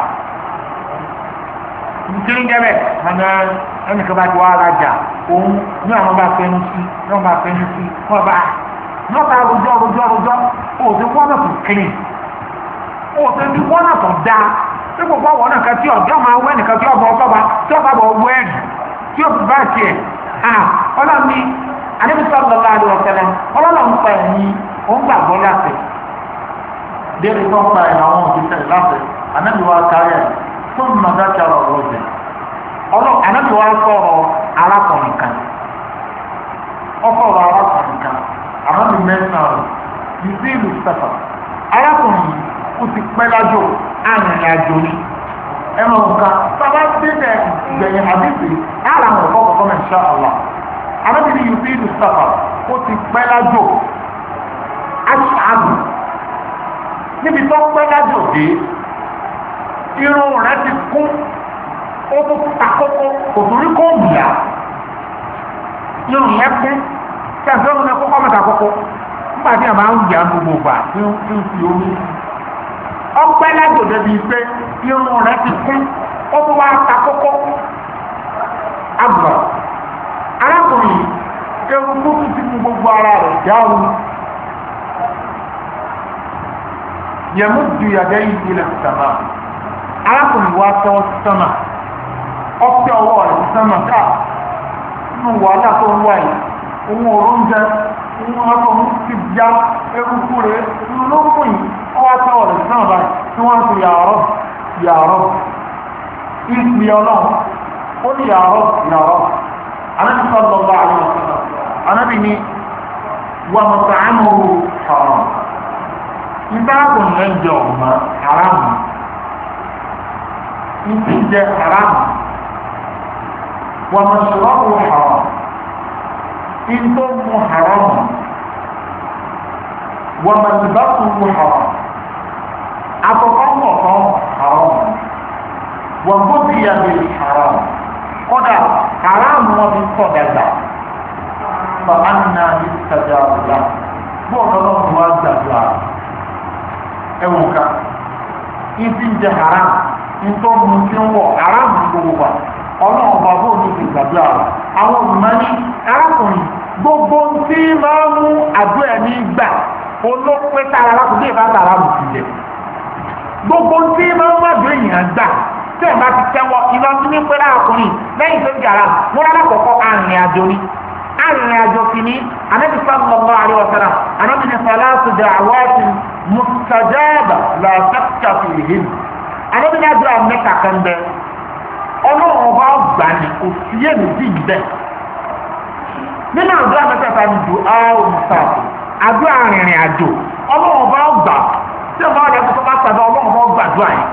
nkiri gẹ́bẹ̀ ẹ̀nà ẹnìkan bá ti wá arajà òun ní àwọn bá fẹ́nu sí ní wọ́n bá fẹ́nu sí wọ́n bá wọ́n bá rojọ́ rojọ́ rojọ́ òòtú wọ́n náà tó kiri òòtú ní wọ́n náà tó dá tí gbogbo àwọn náà kan tí ọjọ́ máa wẹ́ nìkan tí ọba ọba tí ọba bọ̀ wọ́ ẹ̀rì tí ó fi bá tiẹ̀ à ọlọ́ni àdébísọ́ lọ́la àdéhùn ọ̀tẹ́lẹ̀ ọlọ́lọ́ ń pa ẹ̀yìn ó ń gbàgbọ́ láti débi tó ń pa ẹ̀yìn àwọn òṣìṣẹ́ láti ànábìwá kárí ẹ̀ tó ń nàdá kíara ọ̀rọ̀ jẹ ọlọ́ ànábìwá sọ̀rọ̀ arákùnrin kan ọkọ̀rọ̀ arákùnrin kan ànábì mẹ́sàn-án rẹ̀ ìdí ìlú sẹ́fà arákùnrin yìí ó ti pẹ́ lájò arìnrìn àjò ni ẹnu nǹkan sábà débẹ̀ ìgbẹ̀yìn àdìsí ara àwọn ọ̀kọ́ kọ̀ọ̀kan náà insha Allah ànábì ní ìdí ìlú sẹ́fà ó ti pẹ́ lájò aṣáájú níbi tó pẹ́ lájò dé irun rẹ̀ ti kún ó tó takókó kò tó rí kó mìíyà irun yẹn kún tẹ̀sán ní kókó mẹ́ta kókó nígbà tí a máa ń yà gbogbo gbà tí ó fi omi ọpẹ́ lájò débi pé irun rẹ̀ ti kún ó tó wá takókó àgbà arákùnrin ewu tó tún ti mú gbogbo ara rẹ̀ jáwé yẹmú ju yàgẹ́ yìí ilẹ̀ sàmà arákùnrin wa tọ́ sánmà ọpẹ́ ọwọ́ rẹ̀ sánmà ká nínú wàhálà tó ń wáyé ohun oúnjẹ ohun ọkọ̀ ti já eruku rẹ̀ inú ló kù yìí ọwọ́ tọ́wọ́ rẹ̀ sánmà báyìí tí wọ́n ń fi yàrá yàrá ìpì ọlọ́run ó ní yàrá yàrá anábì sallallahu alaihi wasallam anábì ní wà mat'amuhu haram ìbáàbò ń jẹ ọ̀gbọ́n haramu ìdí jẹ haramu wà mashrabu haram ìtò mu haramu wà malbasuhu haram àkọ́kọ́ mọ̀kọ́ haramu wà ghudhiya bil haram kódà haramu wọn fi kọ́ dàgbà fa anna yustajabu lahu bọ́ọ̀lù ọlọ́run wá gbàdúrà ẹwùn ká ìdí jẹ haramu nítorí mo ti ń wọ̀ aráàlú gbogbo wa ọlọ́run ọba bó ní ti gbàdúrà rẹ̀ àwọn olùmọ́ni arákùnrin gbogbo tí máa mú àdó ẹ̀mí gbà olópẹ́ tára arákùnrin ìbá tààrà mù sí jẹ gbogbo tí máa mú àdó èèyàn gbà tí ẹ̀ bá ti tẹ́wọ́ iná tí ní pẹ́ arákùnrin lẹ́yìn tó ń jàrá wọn lálákọ̀ọ́kọ́ arìnrìn àjò ni arìnrìn àjò kìíní anábì sallallahu alaihi wasallam anábì ní salatu da'awatin mustajaba la shakka fihin anábìnrin àdúrà mẹ́ta kan bẹ ọlọ́run ọba ọgbà ní òsì èmi dì í bẹ nínú àdúrà mẹ́ta kan ní ju àwọn mùsàlùmí àdúrà arìnrìn àjò ọlọ́run ọba ọgbà tí ọba ọdẹ tó bá sàdọ ọlọ́run ọba ọgbà àdúrà yìí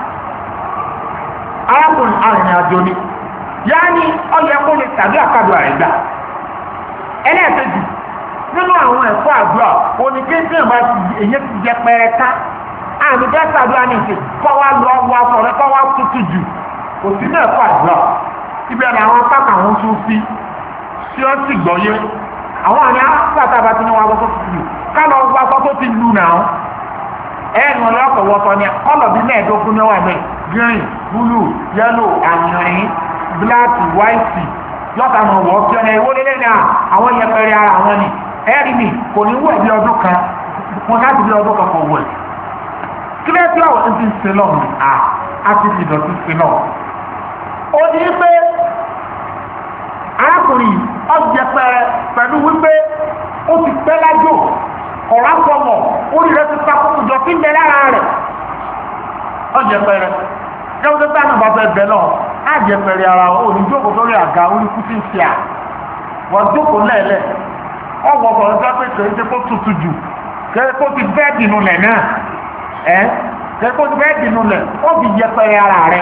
arákùnrin arìnrìn àjò ni yaani ọyẹ kó lè tàbí àkàdùn àìgbà ẹlẹ́ẹ̀kejì nínú àwọn ẹ̀kọ́ àdúrà oníkéńté ìbá èyí ti jẹ pẹrẹta àmì dẹ́sẹ̀ àdúrà ní ìṣe kọ́ wá lọ wọ aṣọ rẹ kọ́ wá tútù jù kò sí náà ẹ̀kọ́ àdúrà ibi ẹ̀rọ àwọn pápá àwọn tún fi tí ó sì gbọ́yé àwọn àmì àpàtàbà tí wọ́n wá aṣọ tútù jù ká lọ wọ aṣọ tó ti lu náà ẹ̀ẹ́nì wọn lọ́kọ̀ wọ́tọ̀ ni kọ́lọ̀ bí mẹ́ẹ̀ẹ́dógún ní wà mẹ́ green blue yellow àyìnrín black white yọta mọ̀ wọ́ kí ọ̀nà ìwó lélẹ́ ní àwọn yẹpẹrẹ ara àwọn ni ẹ̀rí mi kò ní wẹ̀ bí ọdún kan wọn láti bí ọdún kan kọ̀ wẹ̀ kílẹ̀ tí àwọn ẹni tí ń sin lọ́wọ́ à á ti fi ìdọ̀tí sin náà ó ní pé arákùnrin ọ̀jẹ̀ pẹ̀rẹ̀ pẹ̀lú wípé ó ti pẹ́ lájò ọ̀rá sọmọ̀ orí rẹ̀ ti ta kókò jọ kí ń bẹ lára rẹ̀ ọ̀jẹ̀ pẹ̀rẹ̀ ẹ̀wọ́n tó bá náà bá fẹ́ bẹ̀ náà á jẹ pẹ̀rẹ̀ ara wọn ò ní jókòó lórí àga orí kú sí ń ṣe à wọ́n jókòó lẹ́ẹ̀lẹ́ ọ̀wọ́ ọ̀rọ̀ ọjọ́ pé kò ń ṣe kó tutù jù kẹ́rẹ́ kó ti bẹ́ẹ̀ dìnnú lẹ̀ náà ẹ́ kẹ́rẹ́ kó ti bẹ́ẹ̀ dìnnú lẹ̀ ó fi jẹ pẹ̀rẹ̀ ara rẹ̀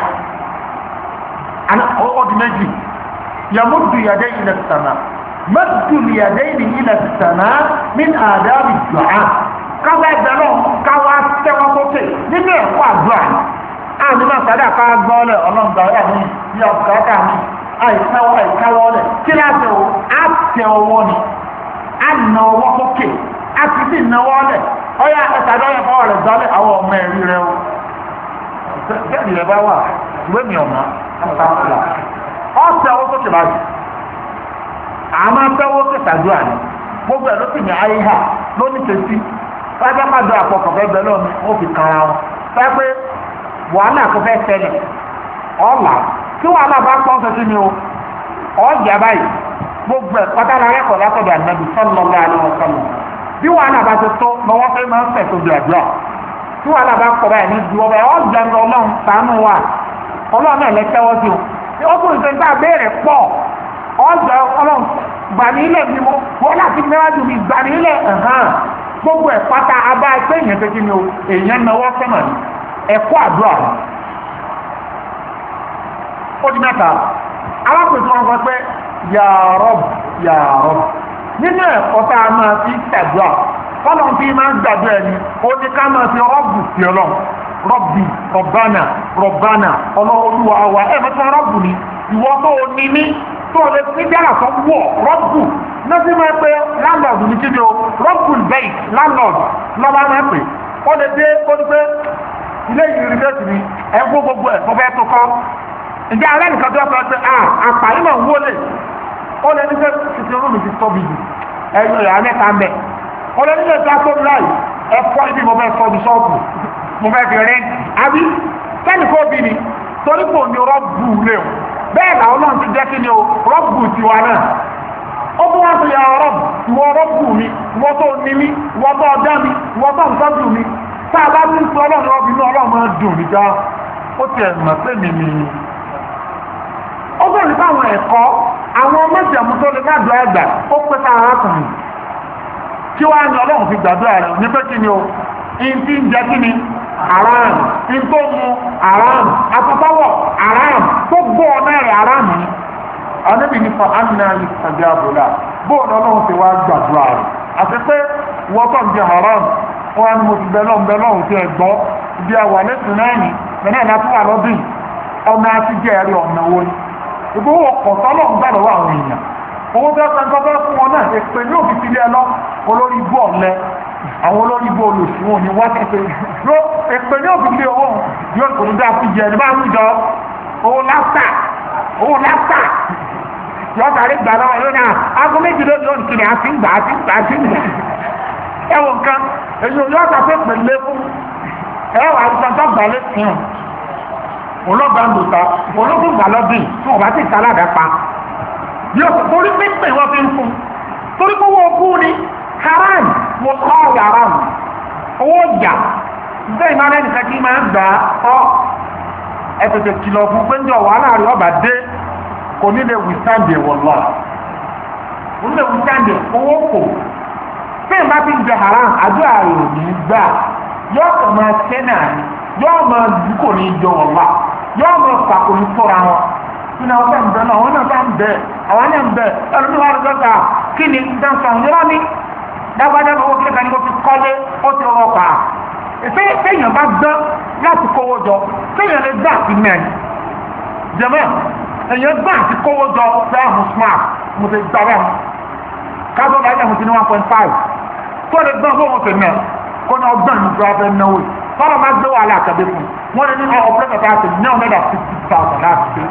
ó di méjì yàmúdù yàdé ilẹ̀ sàmà mẹ́tù yàdé ilẹ̀ sàmà ní àdáàbì dùá káwá ẹgbẹ́ náà káwá tẹ́wọ́ sókè nínú ẹ̀kọ́ àdúrà àmì náà sáré ká gbọ́ lẹ̀ ọlọ́gbà ọ̀yà mi bí ọ̀gáta mi àìkáwọ́ àìkáwọ́ lẹ̀ kí láti o á tẹ ọwọ́ ni á nà ọwọ́ sókè á sì sì náwó lẹ̀ ọyá ẹ̀sàdọ́yẹ fọwọ́ rẹ̀ gbálẹ̀ àwọn ọmọ ẹ̀rí rẹ̀ o bẹ́ẹ̀ni rẹ̀ bá wà ìwé mi ọ̀nà àtàkùlà ọ̀sẹ̀ ọwọ́ sókè báyìí àmọ́ tẹ́wọ́ kẹsàdúrà ni gbogbo ẹ̀ ló sì ní ayé hà lónìí tẹ̀sí wájú àpàdé àpọ̀kọ̀ fẹ́ bẹ́ẹ̀ lọ́mi ó fi kan ara wọn fẹ́ pé wàhálà kò fẹ́ ṣẹlẹ̀ ọ̀là tí wàhálà bá pọ́n sọ sí mi o ọ̀jà báyìí gbogbo ẹ̀ pátára rẹ́kọ̀ọ́ látọ̀dọ̀ ànábì sallallahu alaihi wasallam bí wàhálà bá ti tó lọ́wọ́ fẹ́ máa ń fẹ̀ tó gbàdúrà tí wàhálà bá pọ̀ báyìí ní ju ọbẹ̀ ọ̀jà ń lọ ọlọ́run ṣàánú wa ọlọ́run náà lẹ́tẹ́wọ́ sí o ọkùnrin tó ń bá béèrè pọ̀ ọ̀jà ọlọ́run gbàní ilẹ̀ mi mo wọ́n láti mẹ́wájú mi gbàní ilẹ̀ ẹ̀hán gbogbo ẹ̀ pátá abá ẹgbẹ́ èèyàn tó kí ni o èèyàn náwó sẹ́mà ní ẹ̀kọ́ àdúrà rẹ̀ ó di mẹ́ta alákòóso wọn sọ pé ya Rabb ya Rabb nínú ẹ̀kọ́ tá a máa fi ṣàdúrà fọlọ́n fi máa ń gbàdúrà ẹni ó ní ká máa fi rọ́bù sí ọlọ́run rọ́bì rọ̀bánà rọ̀bánà ọlọ́olúwa wa ẹ̀ mọ́tò rọ́bù ni ìwọ tó o ní ní tó o lè fi dára sọ wọ̀ rọ́bù lọ́sí máa pé landlord ní kí ni o rọ́bù bẹ́ẹ̀ landlord lọ́ba máa pè ó lè dé ó ní pé ilé yunifásitì ni ẹ̀ ń kó gbogbo ẹ̀ tó fẹ́ tó kọ́ ǹjẹ́ alẹ́ nìkan tó fẹ́ pé ah àpàyé náà wọlé ó lè ní pé títí olóòlù ti tóbi jù ẹ̀yìn ìyá mẹ́ta mẹ́ ó lè nílẹ̀ tí a tóbi láì ẹ̀fọ́ ibi mo fẹ́ sọ́ọ̀bù sọ́ọ̀bù mo fẹ́ fi rẹ́ǹtì àbí sẹ́ni kó bí ni torí kò ní rọ́bù lé o bẹ́ẹ̀ làwọn náà ti jẹ́ kí ni o rọ́bù tiwa náà ó bí wọ́n ti yà rọ́bù ìwọ rọ́bù mi ìwọ tó ní mi ìwọ tó ọjà mi ìwọ tó nǹkan jù mi tá a bá ní sọ ọlọ́run rọ́bù inú ọlọ́run máa dùn níjà ó tiẹ̀ mọ̀ pé mi ni ó bẹ̀rẹ̀ nípa àwọn ẹ̀kọ́ àwọn mọ́jàmú tó lè gbàdúrà àgbà ó pẹ́ sára arákùnrin kí wá ní ọlọ́run fi gbàdúrà rẹ̀ ní pé kí ni o in tí ń jẹ kí ni aram in tó mu aram àtúntàwọ̀ aram tó gbọ́ ọ̀nà rẹ̀ aram ni anábì ní fa anna ìsàgbé àbúlà bóòdù ọlọ́run ti wá gbàdúrà rẹ̀ àti pé wọ́tọ̀ ń jẹ haram wọn ni mo ti bẹ lọ́n bẹ lọ́run ti ẹ̀ gbọ́ ibi àwà lẹ́sìn náà ni mẹ́nà ìlàtú wà lọ́dún ọ̀nà àti jẹ́ ẹ̀rí ọ̀nà wo ni ìgbówó ọkọ̀ tọ́lọ̀ ń gbà lọ́wọ́ àwọn èèyàn owó tó ẹ̀sán tó fẹ́ fún wọn náà èpè ní òfin ti lé ẹ lọ olórí ibú ọ̀lẹ àwọn olórí ibú olùsùnwọ̀n ni wọ́n ti pè ló èpè ní òfin lé owó yóò kò ní dá sí jẹ ní bá ń jọ owó láfà owó láfà yọ sáré gbà lọ́wọ́ lónìí à aago méjì lónìí òní kìnìún àti ń gbà àti ń gbà àti ń gbà ẹ wọ nǹkan èyí ò yọ ọ̀sà pé pèlè fún ẹ wà á sọ tó gbà lé fún olóògbà ń lòta olóògùn gbàlọ́dún tí wọ́n bá ti sálàdà pa yóò torí pípẹ́ wọ́n fi ń fún torí pé owó ogún ni haram mo kọ́ haram owó ìjà bẹ́ẹ̀ máa lẹ́nu kan kí máa gbà ọ́ ẹ tètè kìlọ̀ fún pé ń jọ wàhálà rẹ̀ ọba dé kò ní lè withstand ẹ̀ wọ̀n lọ kò ní lè withstand ẹ̀ owó kò bẹ́ẹ̀ bá ti ń jẹ haram àdúrà rẹ̀ ò ní gbà yóò kàn máa ṣẹ́ náà ni yóò máa dúkò ní ìjọ wọ̀n wá yóò máa pàkó ní fọ́ra wọn nínú àwọn bẹ́ẹ̀ ń bẹ́ẹ̀ náà àwọn náà bá ń bẹ́ẹ̀ àwọn náà ń bẹ́ẹ̀ ẹ̀rọ ní wàá rí dọ́ta kí ni dáńsọ̀ yọ́rọ́ ní dágbádá owó kíkà ní kó fi kọ́lé ó ti rọ̀ pa ìfẹ́ èèyàn bá gbọ́n láti kówó jọ téèyàn lè gbà sí mẹ́rin jẹ́mọ́ èèyàn gbà sí kówó jọ fẹ́ hùn smart mo ti gbà bẹ́ẹ̀ kájọ́ bá yẹ̀ mo ti ní one point five tó lè gbọ́n fún wọn fẹ́ mẹ́ kó ní ọgbọ́n ní gbọ́ fẹ́ náwó fọ́nà máa gbé wàhálà àkàdé fún wọn ní ní ọ̀pọ̀lọpọ̀ tá a ti ní ọ̀nà fifty thousand láti gbé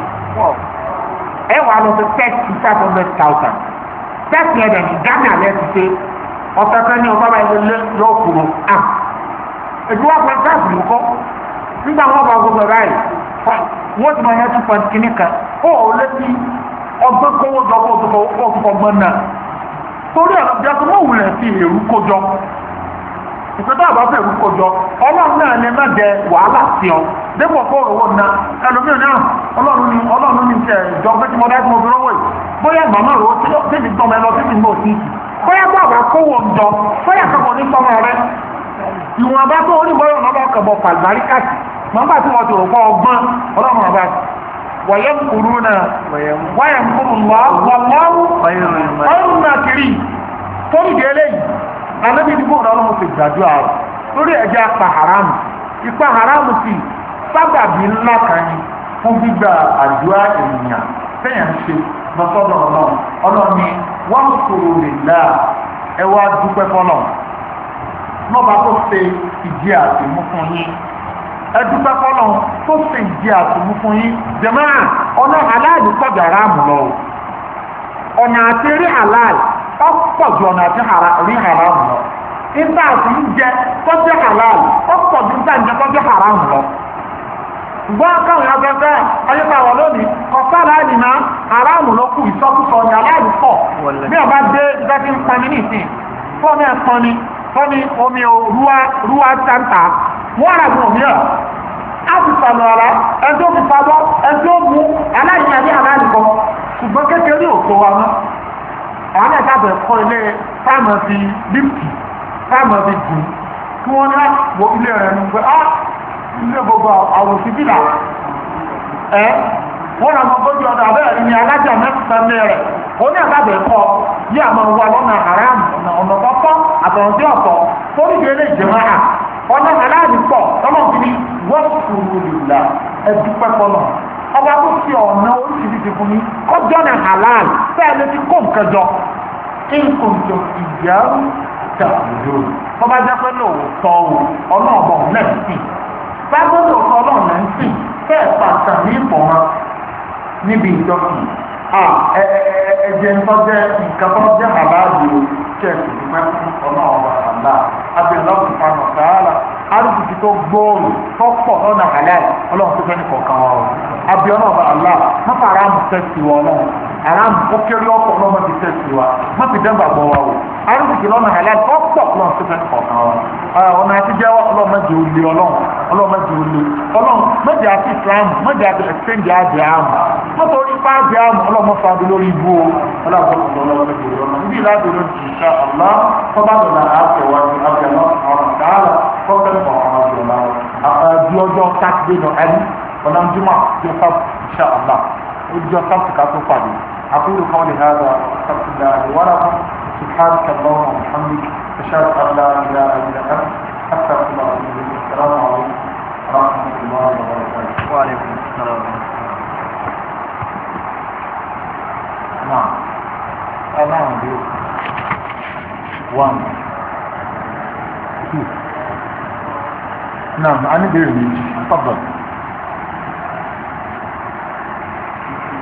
ẹ wà lọ sí thirty five hundred thousand thirty ẹ̀dẹ̀ ní ghana lẹ́ ti ṣe ọ̀sẹ̀ kan ní ọba báyìí lé yóò kúrò à èdè wà pẹ̀lú káàsì ló kọ́ nígbà wọn bá gbogbo ẹ̀ báyìí wọ́n ti máa yẹ two point kìíní kan ó ò létí ọgbẹ́ kówó jọ kó tó kó tó gbọ́n náà torí ọ̀nà bí ọkọ̀ mọ̀ wùlẹ̀ sí èrú kójọ ìpẹ́tọ́ àbá fẹ́ èrú kójọ ọlọ́run náà lè má jẹ wàhálà sí ọ dépò kó òwò ná ẹlòmíràn náà ọlọ́run ní ọlọ́run ní ìṣe ìjọ pé tí mo dá tí mo fi rówó yìí bóyá màmá rò ó tí ó tẹ̀lé gbọ́mọ ẹ lọ sí ìgbìmọ̀ òsì bóyá bó àbá kówó ń jọ bóyá kọ́kọ́ ní sọmọ rẹ ìwọ̀n àbá tó oníbọ̀yọ̀ náà lọ́kọ̀ bọ̀ pàlùbáríkàtì màmá tí wọ́n ti rò fọ́ ọgbọ́n ọlọ́run àbá wọ̀yẹ́ kúrú náà wáyà kúrú lọ́wọ́ ọ̀run náà kiri tó ń gẹ́lẹ́ yìí anábì ní bóun ọlọ́run ti gbàdúrà rẹ̀ lórí ẹ̀jẹ̀ apá haramu ipa haramu sí sábàbí ńlá kan ni fún gbígbà àdúrà ènìyàn fẹ́yàn ṣe lọ́sọ́dọ̀ ọlọ́run ọlọ́run ni wọ́n kúrò lè láà ẹ wá dúpẹ́ fọ́nà lọ́ba tó ṣe ìdí àtìmú fún yín ẹ dúpẹ́ fọ́nà tó ṣe ìdí àtìmú fún yín jẹ̀mọ́ ọ̀nà aláàlú pọ̀jù aráàmù lọ ọ̀nà àti rí aláàlú ọ̀pọ̀ ju ọ̀nà àti rí aráàmù lọ nígbà àti ń jẹ tọ́jú aláàlú ọ̀pọ̀ ju nígbà ń jẹ tọ́jú aráàmù lọ ṣùgbọ́n káwọn agbẹ́gbẹ́ ayébáwọ̀ lónìí ọ̀pá aláàlú náà aráàmù ló kù ìsọkúsọ ní aláàlú pọ̀ bí ọba dé ìdájí ń pani ní ìsìn fọ́ọ̀mù ẹ̀ pọnmi fọ́ọ̀mù omi ruwa ruwa táǹtà wọ́n rà fún omi ẹ̀ á ti sàlù ara ẹjọ́ fi pamọ́ ẹjọ́ mú aláìní àbí aláìní kan ṣùgbọ́n kékeré ò tó wa mọ́ àwọn ẹ̀ka bẹ̀rẹ̀ kọ́ ilé fáàmù fi lífì fáàmù fi gùn kí wọ́n ní wo ilé rẹ̀ ní pé á ilé gbogbo àwòsí bìlà ẹ́ wọ́n rà mọ́ gbójú ọ̀dọ̀ abẹ́rẹ́ ní alájà mẹ́ta mẹ́rẹ̀ ó ní àbábẹ̀ kọ́ yí àmọ́ wa lọ́nà haram ọ̀nà kọ́kọ́ àtọ̀rọ̀ sí ọ̀tọ̀ torí ilé ìjẹmọ́ à ọ̀nà aláàbí pọ̀ tọ́lọ̀ fi ní wọ́n kúrò lìlà ẹbí pẹ́pọ̀ náà ọba tó fi ọ̀nà oríṣiríṣi fún mi kọjọ́ ní halal bẹ́ẹ̀ ló ti kó nǹkan jọ kí n kò jọ ìyàwó tàbí tọ́ba jẹ́ pé lóòótọ́ ọlọ́ọ̀bọ̀ lẹ́sìn bá gbọ́dọ̀ sọ ọlọ́ọ̀ lẹ́sìn bẹ́ẹ̀ pàtàkì ìfọ̀mọ́ níbi ìjọsìn ẹ̀jẹ̀ ń tọ́jẹ́ nǹkan tó jẹ́ àbáàdì o kẹ́ẹ̀sì nípa fún ọ̀nà ọ̀rọ̀ àlá abẹ́lọ́pù fanu sàálà arúgbìtì tó gbóòrò tó pọ̀ lọ́nà àlá ọlọ́run tó fẹ́ ní kọ̀ọ̀kan wa o abẹ́ọ̀nà ọ̀rọ̀ àlá mọ́fà aráàmù tẹ́sì wa ọlọ́run aráàmù ó kéré ọ̀pọ̀ ọlọ́mọ ti tẹ́sì wa mọ́fì dẹ́gbàgbọ́ wa o arúgbìtì lọ́nà àlá tó pọ̀ ọlọ́run tó fẹ́ ní kọ̀ọ̀kan wa ọ̀nà àtijọ́ ọlọ́mọdé olè ọlọ́run ọlọ́mọdé olè ọlọ́run mọ́jà àti Islam mọ́jà àti ẹ̀sẹ̀ǹdì àjẹ́ àmù nítorí bá jẹ́ àmù ọlọ́mọ fàbí lórí ibú o ọlọ́mọdé ọlọ́mọdé ọlọ́mọdé ibi ìlàdé ló ti ṣá ọ̀lá tọ́ba dọ̀là àtẹ̀wá ní abẹ́lá ọ̀rọ̀ dáàlà tọ́kẹ́ ọ̀rọ̀ ọ̀dọ̀lá àti ọjọ́ sátidé nọ ẹni ọ̀nà jùmọ̀ tó fà ṣá ọ̀lá ọjọ́ sátidé ká tó pàdé أقول قولي هذا أستغفر الله لي ولكم سبحانك اللهم وبحمدك أشهد أن لا إله إلا أنت أستغفر الله وأتوب إليك السلام عليكم ورحمة الله وبركاته. وعليكم السلام. نعم. نعم. one two. نعم أنا بيرمي. تفضل.